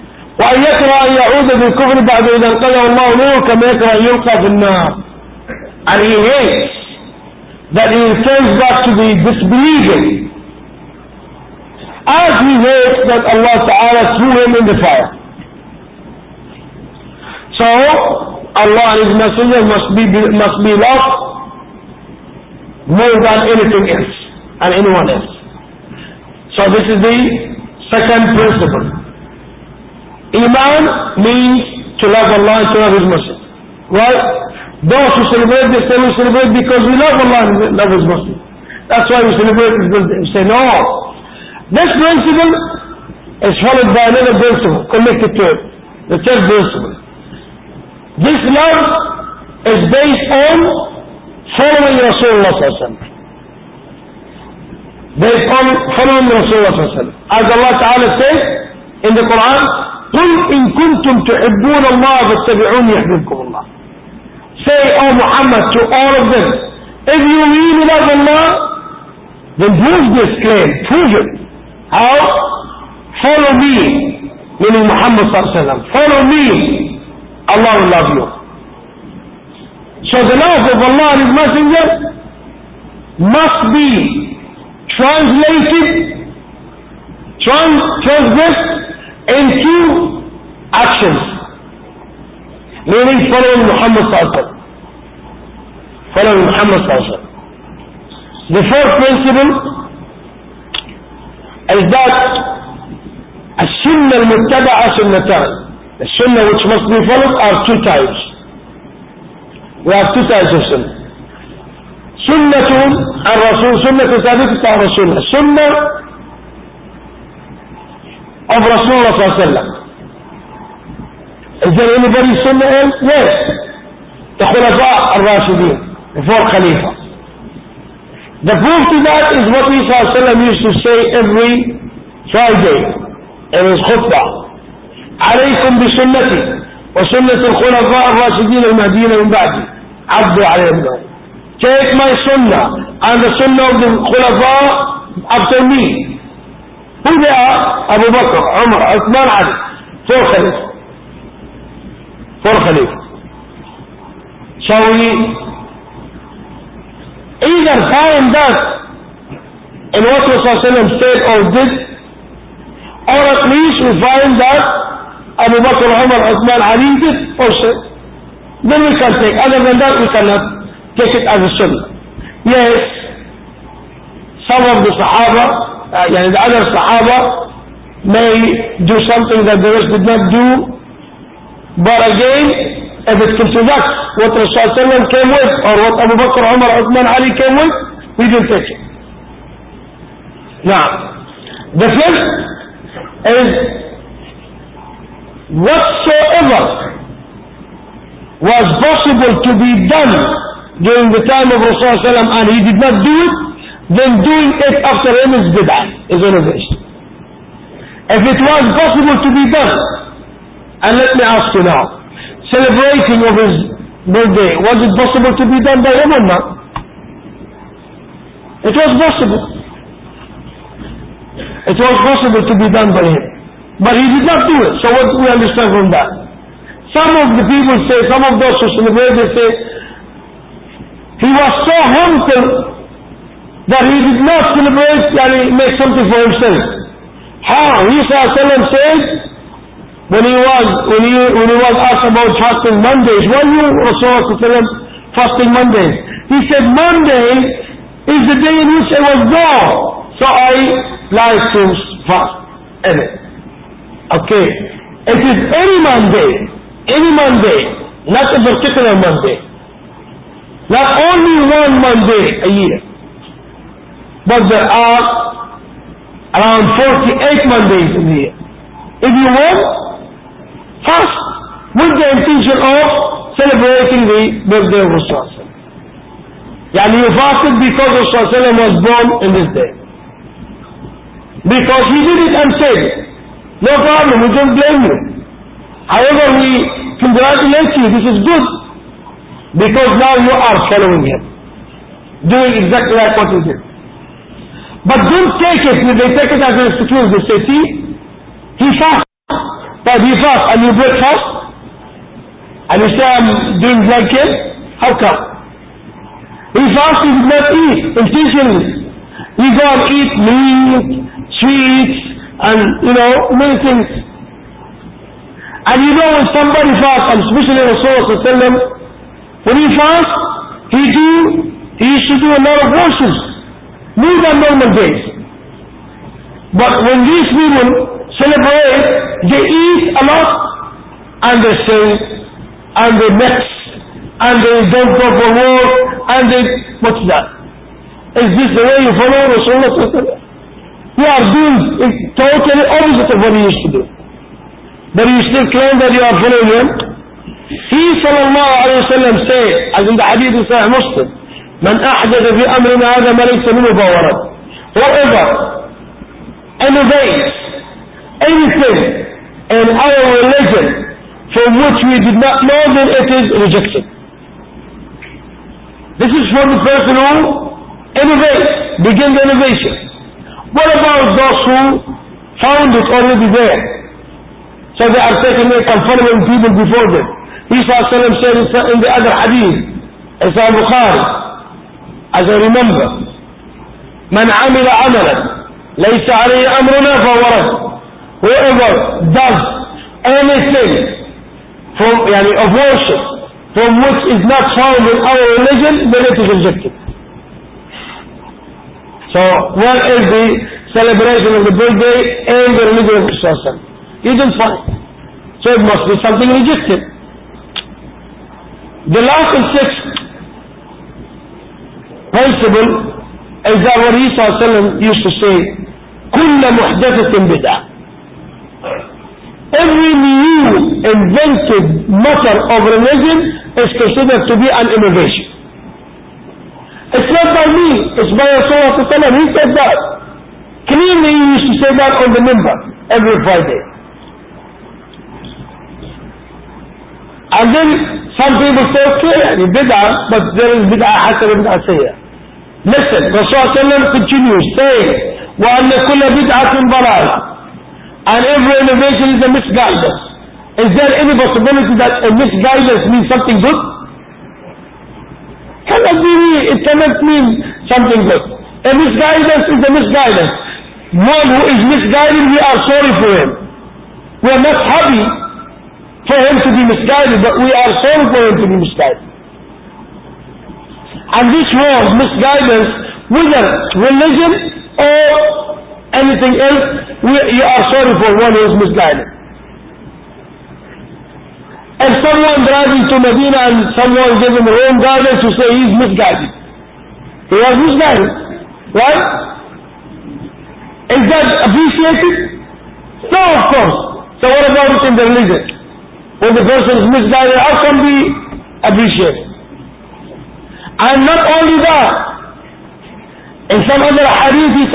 S1: وأن يكره أن يعود بالكفر بعد إذا انقذه الله نور كما يكره أن يلقى في النار. and he hates that he returns back to the disbelieving, as he hates that Allah Ta'ala threw him in the fire. So Allah and His Messenger must be loved more than anything else and anyone else. So this is the second principle. Iman means to love Allah and to love His Messenger. Right? Those who celebrate this, they will celebrate because we love Allah and love His Messenger. That's why we celebrate His birthday. We say, no. This principle is followed by another principle connected to it. The third principle. This love is based on following Rasulullah sallallahu alaihi wasallam. Based on following Rasulullah sallallahu alaihi wasallam. As Allah Ta'ala says in the Quran, قُلْ إِن كُنْتُمْ تُحِبُّونَ اللَّهَ فَاتَّبِعُونِ يَحْبِبْكُمُ اللَّهِ. Say, O Muhammad, to all of them, if you really love Allah, then prove this claim, prove it. How? Follow me, meaning Muhammad sallallahu alaihi wasallam. Follow me, Allah will love you. So the love of Allah and His Messenger must be transgressed into actions, meaning following Muhammad sallallahu alaihi wasallam. Following Muhammad sallallahu alaihi wasallam. The fourth principle is that السنة المتبعة سنتان. The sunnah which must be followed are two types. We have two types of sunnah. سنة الرسول, سنة ثابتة عن رسول الله. Sunnah of Rasulullah sallallahu alaihi wasallam. Is there anybody's sunnah else? Yes. The Khulafa al-Rashidin, the four Khalifa. The proof to that is what Isa sallallahu alaihi wasallam used to say every Friday in his khutbah. عليكم بسنتي وسنة الخلفاء الراشدين المهديين من بعدي عضوا عليهم. Take my sunnah and the sunnah of the khulafa after me. Who they are? Abu Bakr, Umar, Uthman, Ali. Four Khalifa. Four Khalifa. So we either find that in what Rasulullah said or did, or at least we find that Abu Bakr, Umar, Uthman, Ali did or said. Then we can take. Other than that, we cannot take it as a sunnah. Yes, some of the Sahaba, the other Sahaba may do something that the rest did not do, but again, if it contradicts what Rasulullah came with or what Abu Bakr, Umar, Uthman, Ali came with, we will take it. Now, the fifth is whatsoever was possible to be done during the time of Rasulullah and he did not do it, then doing it after him is bid'ah, is innovation. If it was possible to be done, and let me ask you now, celebrating of his birthday, was it possible to be done by him or not? It was possible. It was possible to be done by him. But he did not do it. So what do we understand from that? Some of the people say, some of those who celebrate, they say, he was so humble that he did not celebrate and make something for himself. How? Isa said, when he was asked about fasting Mondays, why you Rasulullah fasting Mondays? He said, Monday is the day in which I was born, so I like to fast in it. Okay, it is any Monday, not a particular Monday, not only one Monday a year, but there are around 48 Mondays in the year. If you want, fast with the intention of celebrating the birthday of Rasulullah. Yani you fasted because Rasulullah was born in this day. Because he did it and said it. No problem, we don't blame you. However, we congratulate you, this is good. Because now you are following him. Doing exactly like what he did. But don't take it, they take it as an excuse. They say, see, he fasts. But he fasts and you break fast. And you say, I'm doing like him. How come? He fasts, he did not eat intentionally. You go and eat meat, sweets, and many things. And when somebody fasts, and especially Rasulullah, when he fasts, he used to do a lot of worships, more than normal days. But when these people celebrate, they eat a lot, and they sing, and they mix, and they don't go for work, and what's that? Is this the way you follow Rasulullah? You are doing totally opposite of what you used to do. But you still claim that you are following him? He sallallahu alayhi wa sallam said, as in the hadith of Sahih Muslim, من أحدث في أمرنا هذا ما ليس منه فهو رد. Whoever innovates anything in our religion from which we did not know, then it is rejected. This is for the person who innovates, begins innovation. What about those who found it already there? So they are taking it and following people before them. Isa said in the other hadith, Isa al-Bukhari, as I remember, من عمل عملا ليس عليه أمرنا فهو رد. Whoever does anything of worship from which is not found in our religion, then it is rejected. So where is the celebration of the birthday and the religion of Islam? You don't find. So it must be something rejected. The last and sixth principle is that what Isa used to say, كل محدثة بدعة. Every new invented matter of religion is considered to be an innovation. It's not by me, it's by Rasulullah. He said that. Clearly he used to say that on the minbar every Friday. And then some people say, okay, bid'ah, but there is bid'ah hasana, bid'ah sayyah. Listen, Rasulullah continues saying, وَأَنَّ كُلَّ بِدْعَةٍ ضَلَالَةٍ. And every innovation is a misguidance. Is there any possibility that a misguidance means something good? It cannot mean something good. A misguidance is a misguidance. One who is misguided, we are sorry for him. We are not happy for him to be misguided, but we are sorry for him to be misguided. And this word, misguidance, whether religion or anything else, you are sorry for one who is misguided. If someone driving to Medina and someone gave him wrong guidance, to say he is misguided. He was misguided, right? Is that appreciated? No, of course. So what about it in the religion? When the person is misguided, how can we appreciate it? And not only that, in some other hadith, He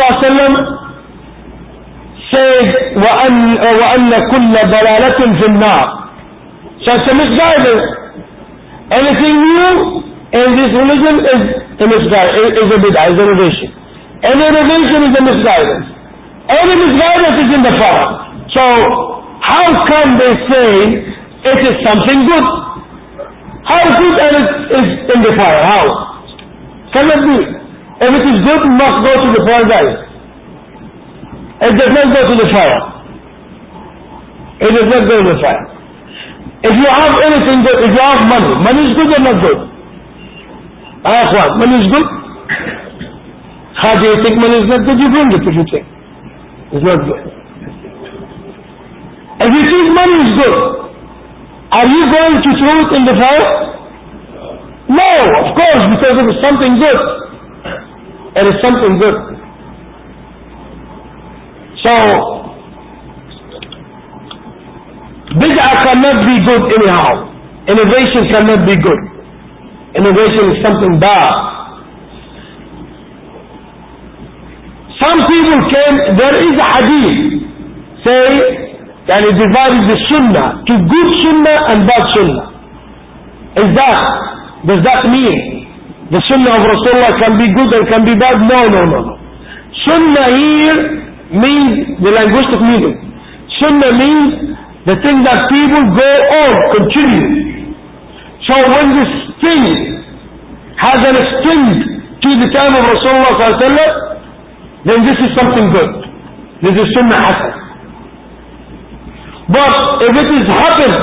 S1: said, وَأَنَّ كُلَّ ضَلَالَةٍ فِي النَّارِ. So it's a misguidance. Anything new in this religion is a misguidance, is a bid'ah, is innovation. Any innovation is a misguidance. Any misguidance is in the fire. So how can they say it is something good? How good and it is in the fire? How? Cannot be. If it is good, it must go to the paradise. It does not go to the fire. It does not go to the fire. If you have anything good, if you have money, money is good or not good? Money is good? How do you think money is not good? You bring it if you think it's not good. If you think money is good, are you going to throw it in the fire? No, of course, because it is something good. It is something good. So, bid'ah cannot be good anyhow. Innovation cannot be good. Innovation is something bad. Some people there is a hadith, say, and it divides the sunnah to good sunnah and bad sunnah. Does that mean the sunnah of Rasulullah can be good and can be bad? No. Sunnah here means the linguistic meaning. Sunnah means the thing that people go on, continue. So when this thing has an external happened to the time of Rasulullah sallallahu alaihi wasallam, then this is something good. This is Sunnah Hasan. But if it has happened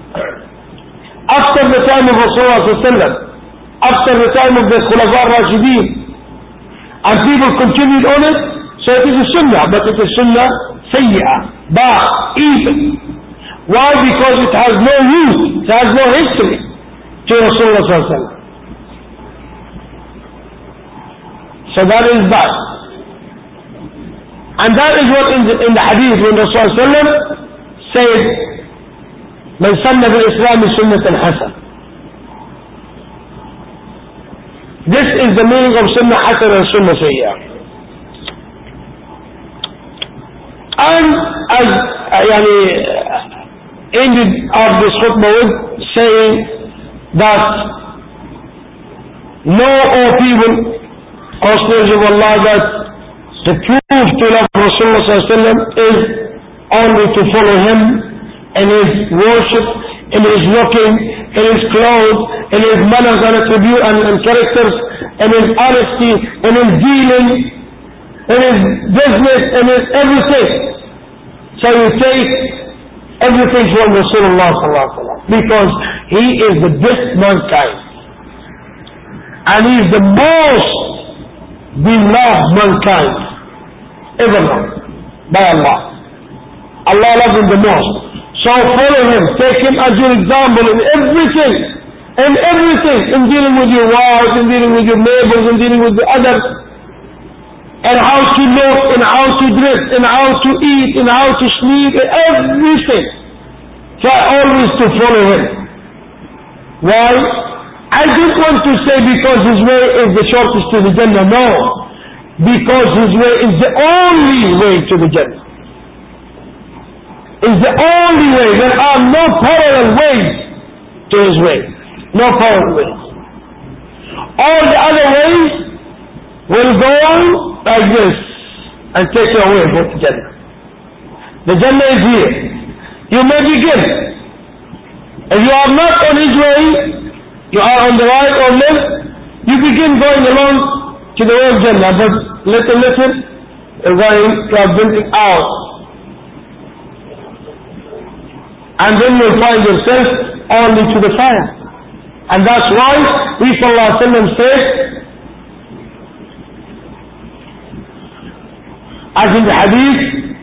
S1: after the time of Rasulullah sallallahu alaihi wasallam, after the time of the Khulafa Rashideen, and people continued on it, so it is a Sunnah, but it is Sunnah Sayyi'ah, bad, evil. Why? Because it has no root, it has no history to Rasulullah sallallahu alaihi wasallam. So that is bad. And that is what in the hadith when Rasulullah sallallahu alaihi wasallam said, "Man sanna bil Islam sunnatan hasan." This is the meaning of Sunnah Hasan and Sunnah Sayyah. And as ended of this khutbah with saying that know, O people, O slaves of Allah, that the proof to love Rasulullah sallallahu alaihi wasallam is only to follow him in his worship, in his looking, in his clothes, in his manners and attributes and characters, in his honesty, in his dealing, in his business, in his everything. So you take everything from Rasulullah sallallahu alaihi wasallam, because he is the best mankind, and he is the most beloved mankind ever known by Allah. Allah loves him the most. So follow him, take him as your example in everything, in dealing with your wives, in dealing with your neighbors, in dealing with the others, and how to look, and how to dress, and how to eat, and how to sleep, and everything. Try always to follow him. Why? I don't want to say because his way is the shortest to the Jannah. No. Because his way is the only way to the Jannah. Is the only way. There are no parallel ways to his way. No parallel ways. All the other ways will go like this and take you away from the Jannah. The Jannah is here. You may begin. If you are not on his way, you are on the right or left, you begin going along to the way of Jannah, but little, you're going to are building out. And then you'll find yourself only to the fire. And that's why we sallallahu alaihi wasallam said, as in the hadith,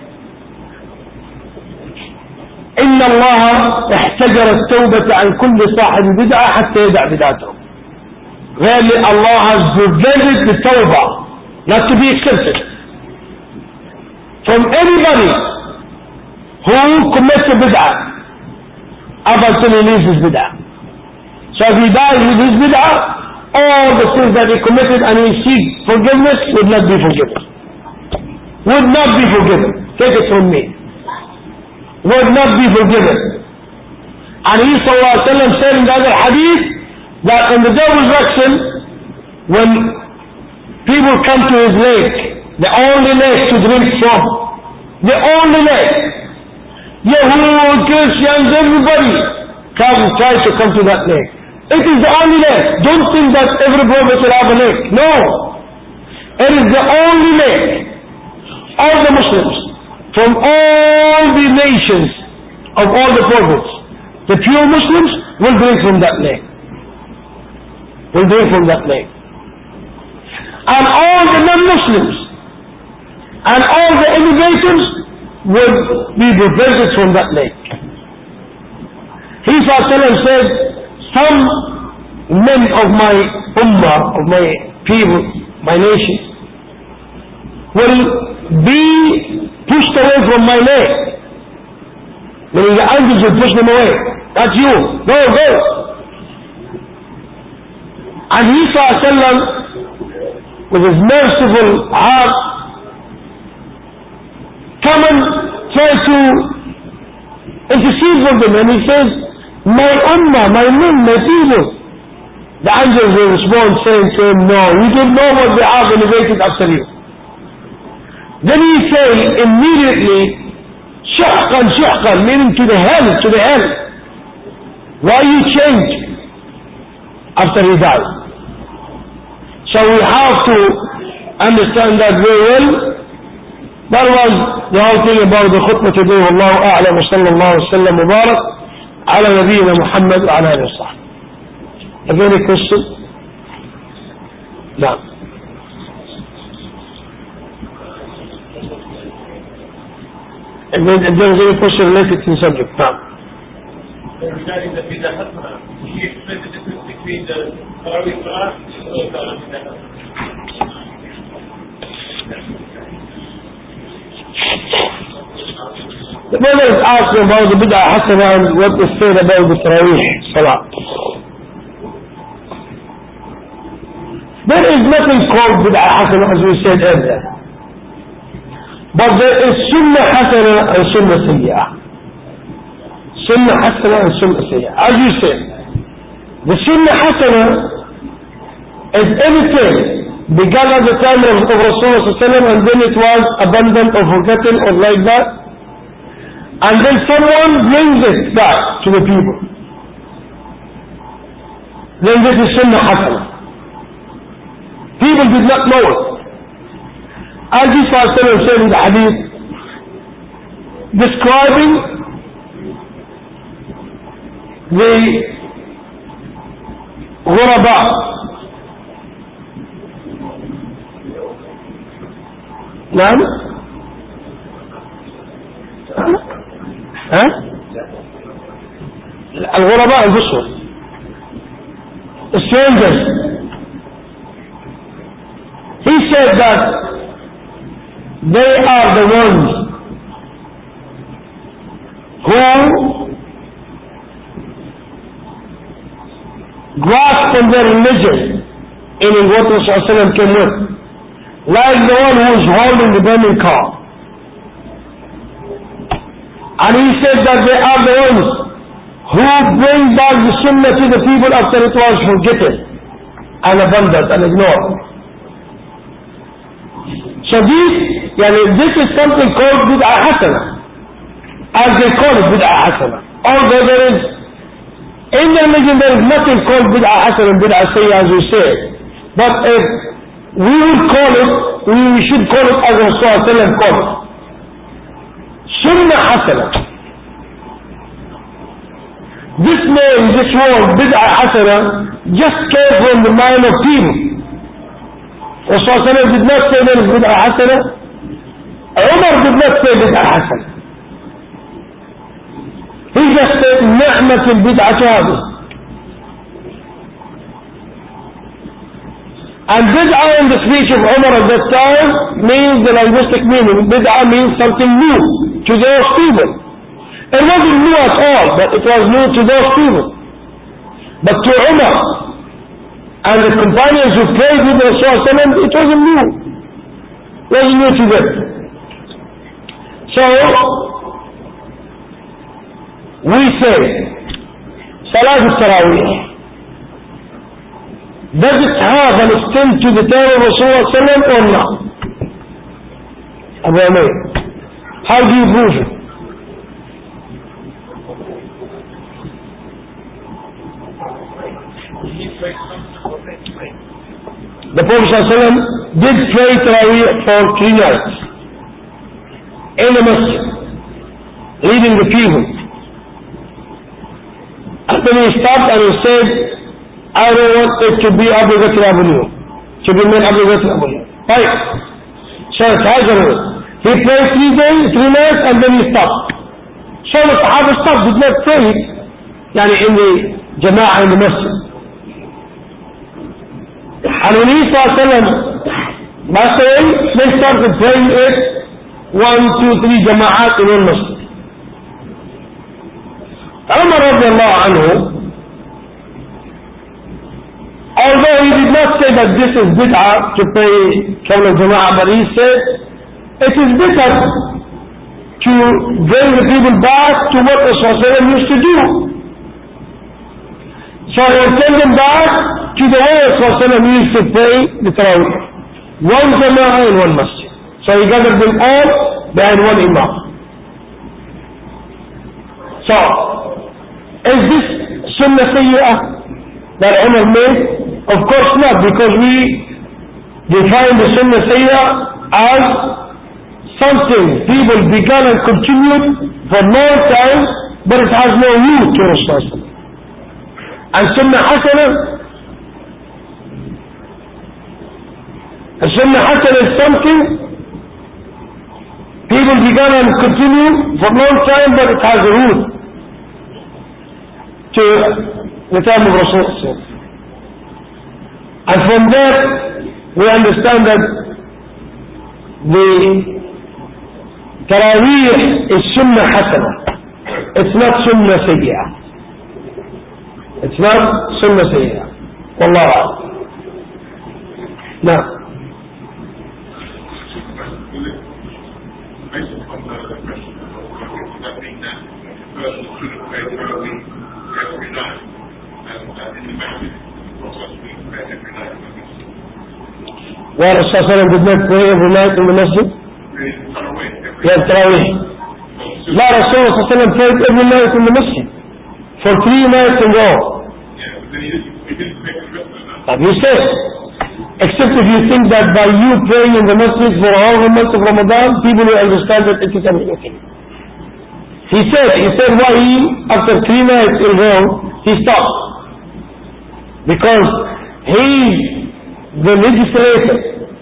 S1: إن الله احتجر التوبة عن كل صاحب بدعة حتى يدع بدعته. Really, Allah has prevented the tawbah not to be accepted from anybody who commits a bid'ah up until he leaves his bid'ah. So if he dies with his bid'ah, all the sins that he committed and he seeks forgiveness would not be forgiven. Would not be forgiven. Take it from me. Would not be forgiven. And he sallallahu alaihi wasallam said in the other hadith that on the day of resurrection, when people come to his lake, the only lake to drink from, the only lake, Yahud, Christians, everybody try to come to that lake. It is the only lake. Don't think that every prophet will have a lake. No. It is the only lake. All the Muslims from all the nations of all the prophets, the pure Muslims will drink from that lake. Will drink from that lake. And all the non-Muslims and all the innovators will be prevented from that lake. He said, some men of my ummah, of my people, my nation, will be pushed away from my lake. Meaning the angels will push them away. That's you. Go, go. And he sallallahu with his merciful heart come and try to intercede for them. And he says, my ummah, my men, my people. The angels will respond saying to him, no, you don't know what they have elevated after you. Then he say immediately, shuhqan, shuhqan, meaning to the hell, to the hell. Why you change after he dies? So we have to understand that very well. That was the whole thing about the khutbah today. Wallahu a'lam wa sallallahu wa sallam mubarak ala nabiyyina Muhammad wa ala alihi wa sahbihi. Have you any question? No. And then if there is any question related to the subject. No.
S2: Regarding the Bid'ah Hasana, can you explain the difference between the Tarawih Salah and the Bid'ah Hasana?
S1: The brother is asking about the Bid'ah Hasana and what is said about the Tarawih Salah. There is nothing called Bid'ah Hasana as we said earlier. But there is Sunnah Hasana and Sunnah Sayyah. Sunnah Hasana and Sunnah Sayyah. As you said, the Sunnah Hasana is anything began at the time of Rasulullah and then it was abandoned or forgotten or like that. And then someone brings it back to the people. Then this is Sunnah Hasana. People did not know it. As Jesus said in the hadith, describing the ghuraba, نعم الغرباء البشر, the strangers. He said that they are the ones who grasp on their religion in what Rasulullah came with, like the one who is holding the burning car. And he said that they are the ones who bring back the sunnah to the people after it was forgotten and abandoned and ignored. So this is something called Bid'ah Hasana, as they call it Bid'ah Hasana. Although there is, in the religion there is nothing called Bid'ah Hasana and Bid'ah Sayyah as we say. But if we would call it, we should call it as Rasulullah called it. Sunnah Hasana. This name, this word, Bid'ah Hasana, just came from the mind of people. Rasulullah did not say that it's Bid'ah Hasana. Umar did not say Bid'ah Hasana. He just said, Ni'mat al-Bid'ah Hadi. And Bid'ah in the speech of Umar at that time means the linguistic meaning. Bid'ah means something new to those people. It wasn't new at all, but it was new to those people. But to Umar and the companions who prayed with Rasulullah, it wasn't new. It wasn't new to them. So, we say, Salat al-Tarawih, does it have an extent to the time of Rasulullah or not? Abu Amir, how do you prove it? The Prophet ﷺ did pray Tarawih for 3 nights in the masjid, leading the people. And then he stopped and he said, I don't want it to be obligatory upon you, to be made obligatory upon you. Right? So it's Hajjarul. He prayed 3 days, 3 nights, and then he stopped. So the Sahaba stopped, did not pray it, in the Jama'ah in the masjid. And when he saw Sallam passed away, they started praying it 1, 2, 3 Jama'at in one masjid. Umar radiallahu anhu, although he did not say that this is bid'ah to pray Qawm al-Jama'ah, but he said it is bid'ah to bring the people back to what Rasulullah used to do. So he will send them back to the way Rasulullah used to pray the Tarawih. 1 Jama'ah in 1 masjid. So he gathered them all behind 1 Imam. So, is this Sunnah Sayyah that Umar made? Of course not, because we define the Sunnah Sayyah as something people began and continued for long time, but it has no root to Rasulullah. And Sunnah Hasana, is something people began and continued for long time, but it has a root to the time of Rasulullah. And from there, we understand that the Taraweeh is Sunnah Hasana. It's not Sunnah Sayyah. It's not Sunnah Sayyah. Wallahu a'lam. Now. Why Rasulullah did not pray every night in the masjid? Yes, Taraweeh. La Rasulullah prayed every night in the masjid for 3 nights in a row. But you said, except if you think that by you praying in the masjid for all the months of Ramadan, people will understand that it is everything. He said why after 3 nights in a row, he stopped. Because he's the legislator.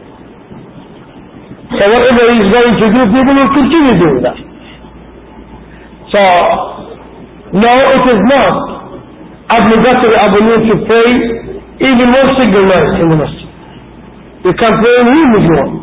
S1: So whatever he's going to do, people will continue doing that. So, no, it is not obligatory upon you to pray even one single night in the masjid. You can pray in room if you want.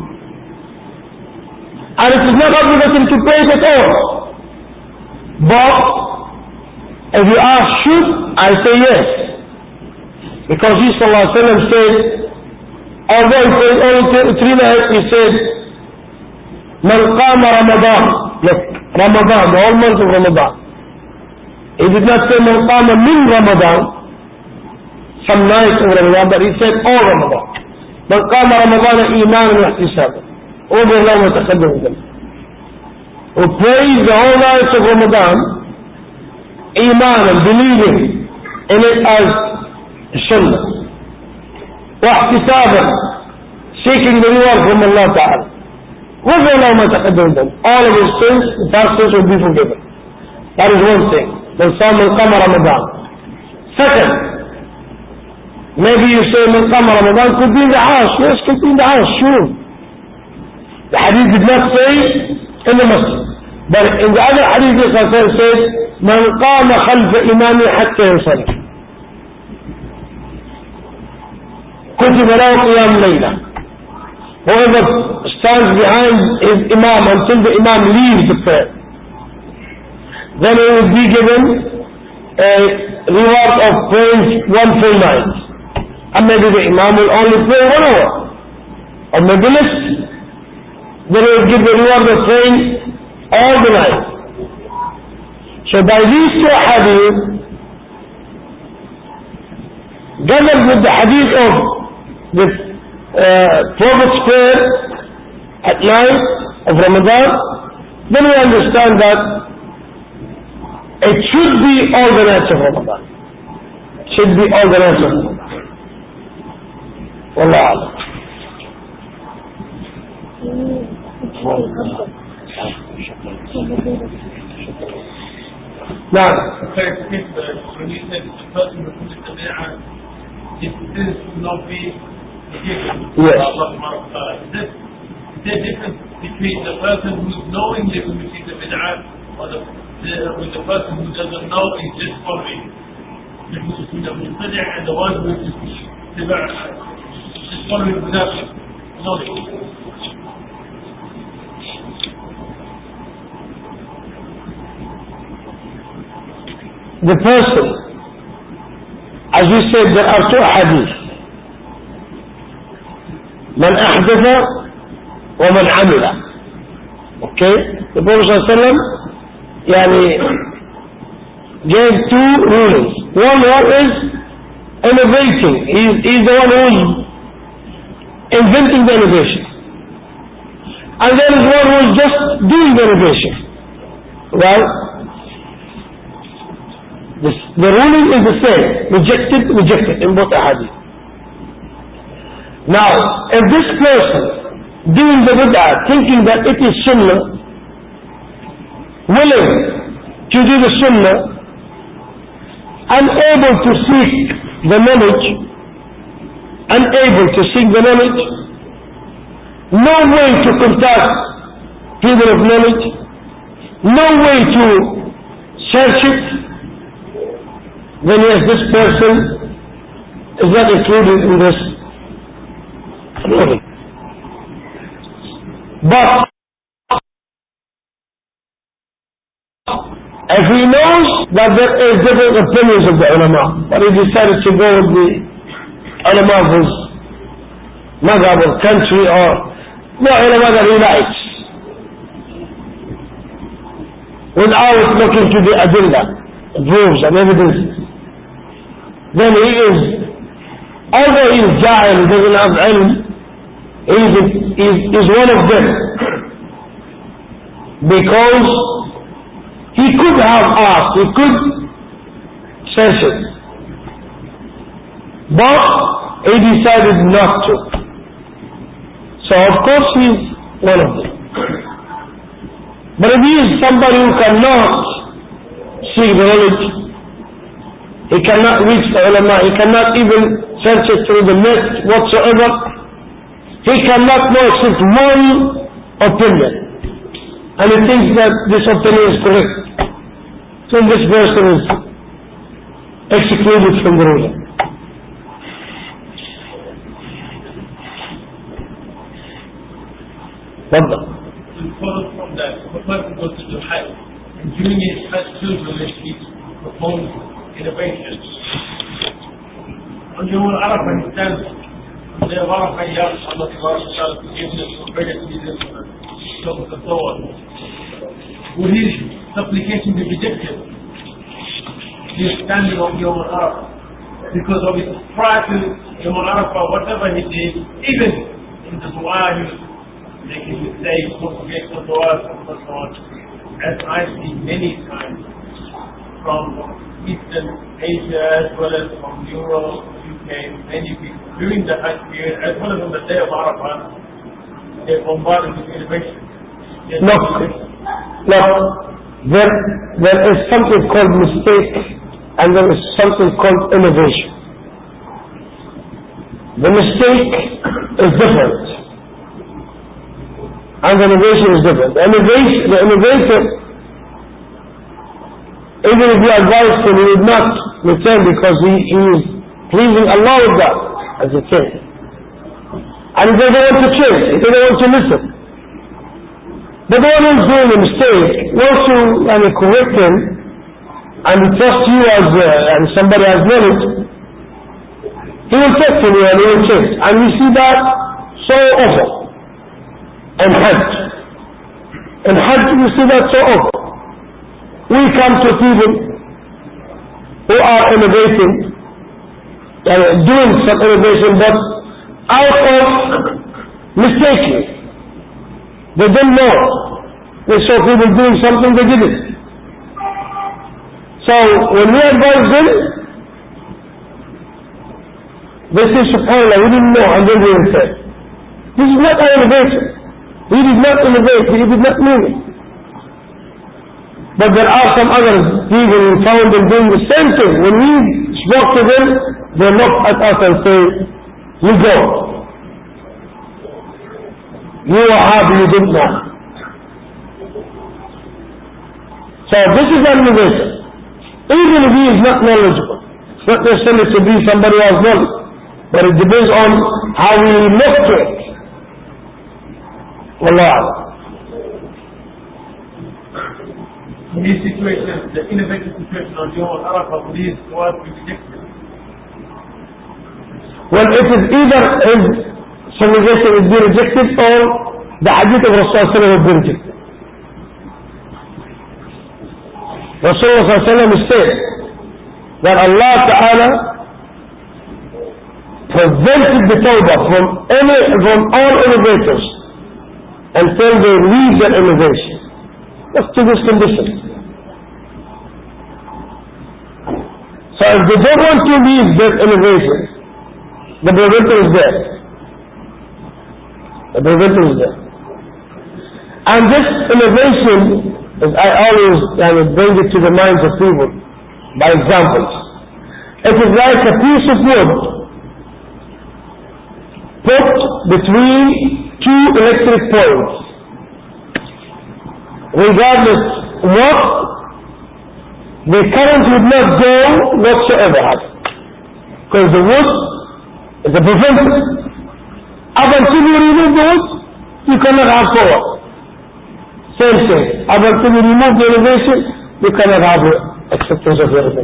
S1: And it is not obligatory to pray it at all. But, if you ask should, I say yes. Because Jesus said, although he prayed only 3 nights, he said, Man qama Ramadan. Look, Ramadan, the whole month of Ramadan. He did not say Man qama min Ramadan, some nights of Ramadan, but he said all Ramadan. Man qama Ramadan imanan wa ihtisaban. Over Allah wa taqaddam them. Who prays the whole nights of Ramadan, imanan, believing in it as Sunnah. واحتسابا, seeking the reward from Allah Ta'ala. غفر له ما تقدم ذنب. All of his sins, the past sins will be forgiven. That is one thing. من صام من قام Ramadan. Second, maybe you say من قام Ramadan could be in the house. Yes, could be in the house, sure. The hadith did not say in the masjid. But in the other hadith, the says من قام خلف إمامي حتى يصلي. كتب له قيام ليلة. Whoever stands behind his imam until the imam leaves the prayer, then he will be given a reward of praying 1 full night. And maybe the imam will only pray 1 hour, or maybe less. Then he will give the reward of praying all the night. So by these 2 hadith, gathered with the hadith of the Prophet's prayer at night of Ramadan, then we understand that it should be all the nights of Ramadan. It should be all the nights of Ramadan. Wallahu a'lam. Now,
S2: when you said the person who put the bid'ah, it will not be forgiven.
S1: Yes.
S2: Is there a difference between the person who's knowingly committing the bid'ah or with the person who doesn't know is just following? Between the mubtadi' and the one who is just following without knowledge.
S1: The person, as we said, there are 2 hadith. من أحدث ومن عمل. Okay? The Prophet ﷺ gave 2 rulings. One is innovating. He's the one who is inventing the innovation. And there is one who is just doing the innovation. Right? The ruling is the same. Rejected in both hadith. Now, if this person doing the bid'ah, thinking that it is sunnah, willing to do the sunnah, unable to seek the knowledge, no way to contact people of knowledge, no way to search it, then yes, this person is not included in this ruling. But if he knows that there is different opinions of the ulama, but he decided to go with the ulama of his madhab or country or the ulama that he likes, without looking to the adillah, proofs and evidences, then he is, although he is jahil, he doesn't have ilm, he is one of them, because he could have asked, he could search it, but he decided not to. So of course he is one of them. But if he is somebody who cannot seek the knowledge, he cannot reach the ulama, he cannot even search it through the net whatsoever, he cannot know except one opinion, and he thinks that this opinion is correct, so this person is excluded from the ruling.
S2: To follow from that, if a person goes to the Hajj, and during his Hajj pilgrimage he performs innovations. On Yawm al-Arafah he stands on the Arafah, Ya Allah forgiveness, forbearance, and so on. Will his supplication be rejected? He is standing on Yawm al-Arafah. Because of his prior to Yawm al-Arafah, whatever he did, even in the dua he was making mistakes, don't forget the dua, and so on. As I see many times from Eastern Asia as well as from Europe, UK, many people during the Hajj period as well as on the day of Arafah, they're bombarded with innovation.
S1: No, there is something called mistake and there is something called innovation. The mistake is different and the innovation is different. The innovator, even if you advise him, he would not return because he is pleasing Allah with that as a king. And he doesn't want to change, he doesn't want to listen. But the one who is doing a mistake wants to correct him and he trusts you as and somebody has knowledge. He will talk to you and he will change. And we see that so often in Hajj. In Hajj we see that so often. We come to people who are innovating, doing some innovation, but out of mistaking. They didn't know. They saw people doing something they didn't. So when we advise them, they say, SubhanAllah, we didn't know, and then they will say, this is not our innovation. He did not innovate, he did not mean it. But there are some others, people who found them doing the same thing. When we spoke to them, they look at us and say, you go. You are happy you didn't know. So this is an innovation. Even if he is not knowledgeable, it's not necessarily to be somebody who has knowledge, but it depends on how we look to it. Wallah.
S2: In these situations, the innovative situation on Yawm al-Arafah, these was rejected.
S1: Well, it is either his civilization will be rejected or the hadith of Rasulullah will be rejected. Rasulullah said that Allah Ta'ala prevented the tawbah from all innovators until they leave their innovation. That's to this condition. So if they don't want to leave their innovation, the preventer is there. The preventive is there. And this innovation, as I always bring it to the minds of people by examples. It is like a piece of wood put between two electric poles. Regardless what, the current would not go whatsoever. Because the wood is a preventive. Up until you remove the wood, you cannot have power. Same thing. Up until you remove the innovation, you cannot have acceptance of everything.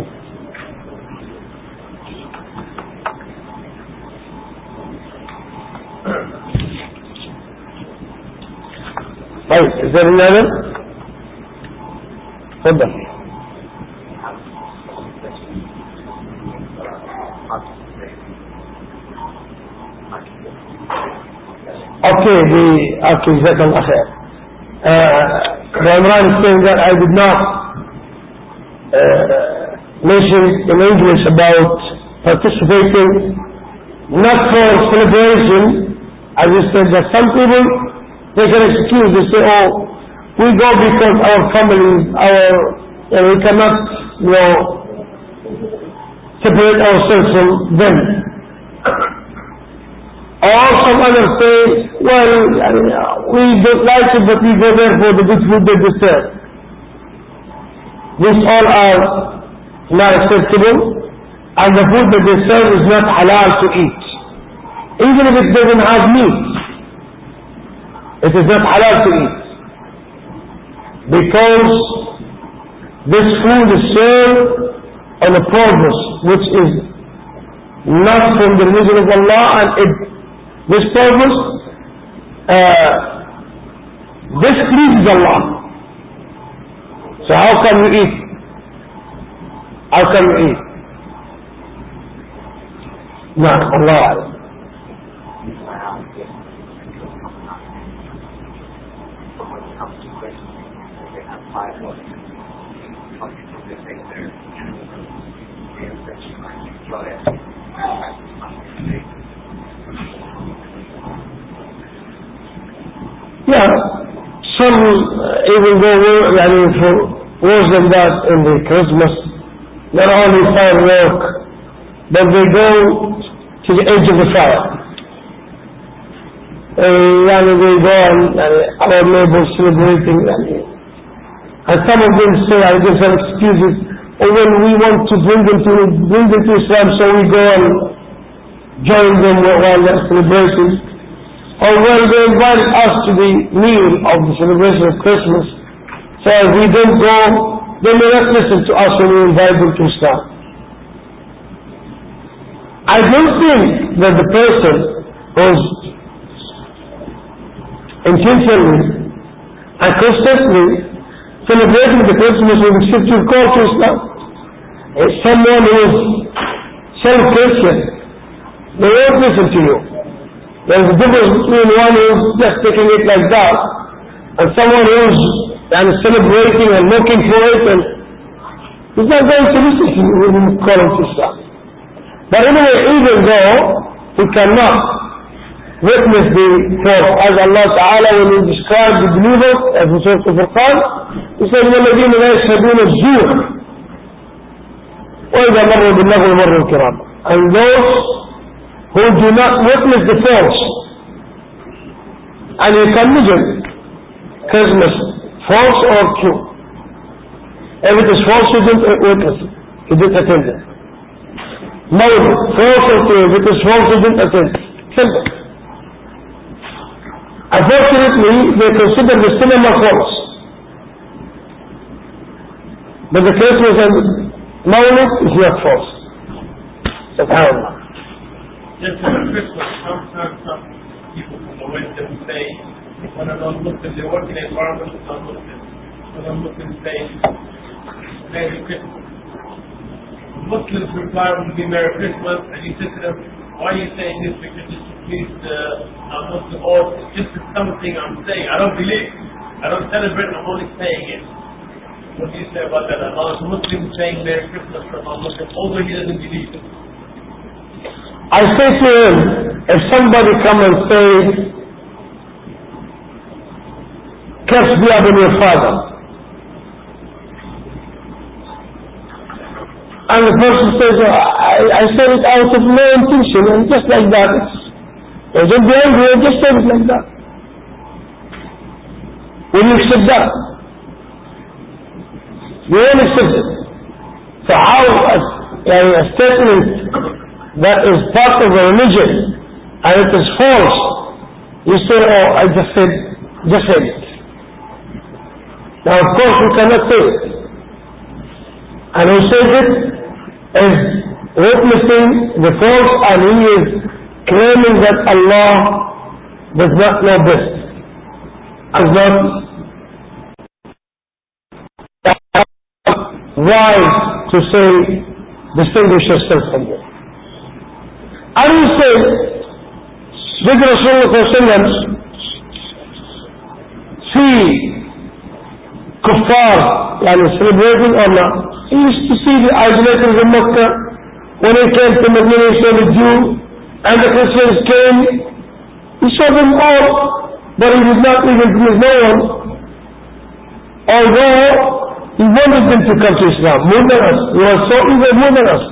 S1: Right, is there any other? Further. Okay, Jazakallah khair. Imran is saying that I did not mention in English about participating, not for celebration. I just said that some people take an excuse. They say, oh, we go because our families, we cannot, separate ourselves from them. Or some others say, well, we don't like it, but we go there for the good food they serve. These all are not acceptable, and the food that they serve is not halal to eat. Even if it doesn't have meat, it is not halal to eat. Because this food is served on a purpose which is not from the religion of Allah, and this purpose displeases Allah. So how can we eat? How can we eat? No, Allah. Yeah, some even go for worse than that in the Christmas, not only firework, but they go to the edge of the fire. They go and our neighbors celebrating, and some of them say, I give some excuses, or when we want to bring them to Islam, so we go and join them while they're celebrating. Or when they invited us to the meal of the celebration of Christmas, so if we don't go, they may not listen to us when we invite them to Islam. I don't think that the person who's intentionally and consistently celebrating the Christmas will accept your call to Islam. If someone who is self-Christian, they won't listen to you. There is a difference between one who is just taking it like that and someone who is celebrating and looking for it, and he's not going to listen to you when you call him to Islam. But anyway, even though he cannot witness the force, as Allah Ta'ala when he described the believers, as we saw in the Quran, he said, وَالَّذِينَ لَا يَشْهَدُونَ الزُّورَ وَإِذَا مَرُّوا بِاللَّغْوِ مَرُّوا كِرَامًا. And those who do not witness the false. And you can measure Christmas, false or true. If it is false, you didn't witness it. You didn't attend it. Mawlid, false or true. If it is false, you didn't attend it. Simple. Unfortunately, they consider the cinema false. But the Christmas and Mawlid is not false. SubhanAllah.
S2: Just for Christmas, sometimes some people from the West say, when a non-Muslim, they work in an environment with non-Muslims. When non-Muslims say, Merry Christmas. Muslims reply, will be Merry Christmas, and you say to them, why are you saying this? Because it's to please the non-Muslim, or this is something I'm saying. I don't believe. I don't celebrate, I'm only saying it. What do you say about that? A non-Muslim saying Merry Christmas to a non-Muslim, although he doesn't believe it.
S1: I say to him, if somebody come and say, Cursed be upon your father. And the person says, I said it out of no intention, and just like that, don't be angry, I just said it like that. Will you accept that? You won't accept it. So how a statement that is part of the religion, and it is false, you say, oh, I just said it. Now of course we cannot say it. And who says it is witnessing the false, and he is claiming that Allah does not know best. Does not wise to say, distinguish yourself from them. And we say, did Rasulullah see kuffar celebrating or not? He used to see the idolaters in Makkah. When he came to Medina, he saw the Jew and the Christians came. He saw them all, but he did not even please no one. Although he wanted them to come to Islam, more than us. He was so eager, more than us.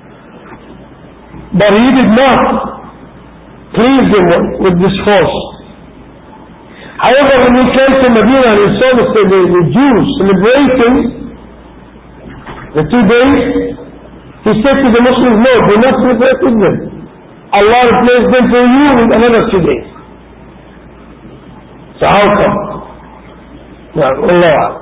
S1: But he did not please them with this force. However, when he came to Medina and he saw the Jews celebrating the 2 days, he said to the Muslims, no, do not celebrate with them. Allah replaced them for you with another 2 days. So how come? Now, Allah.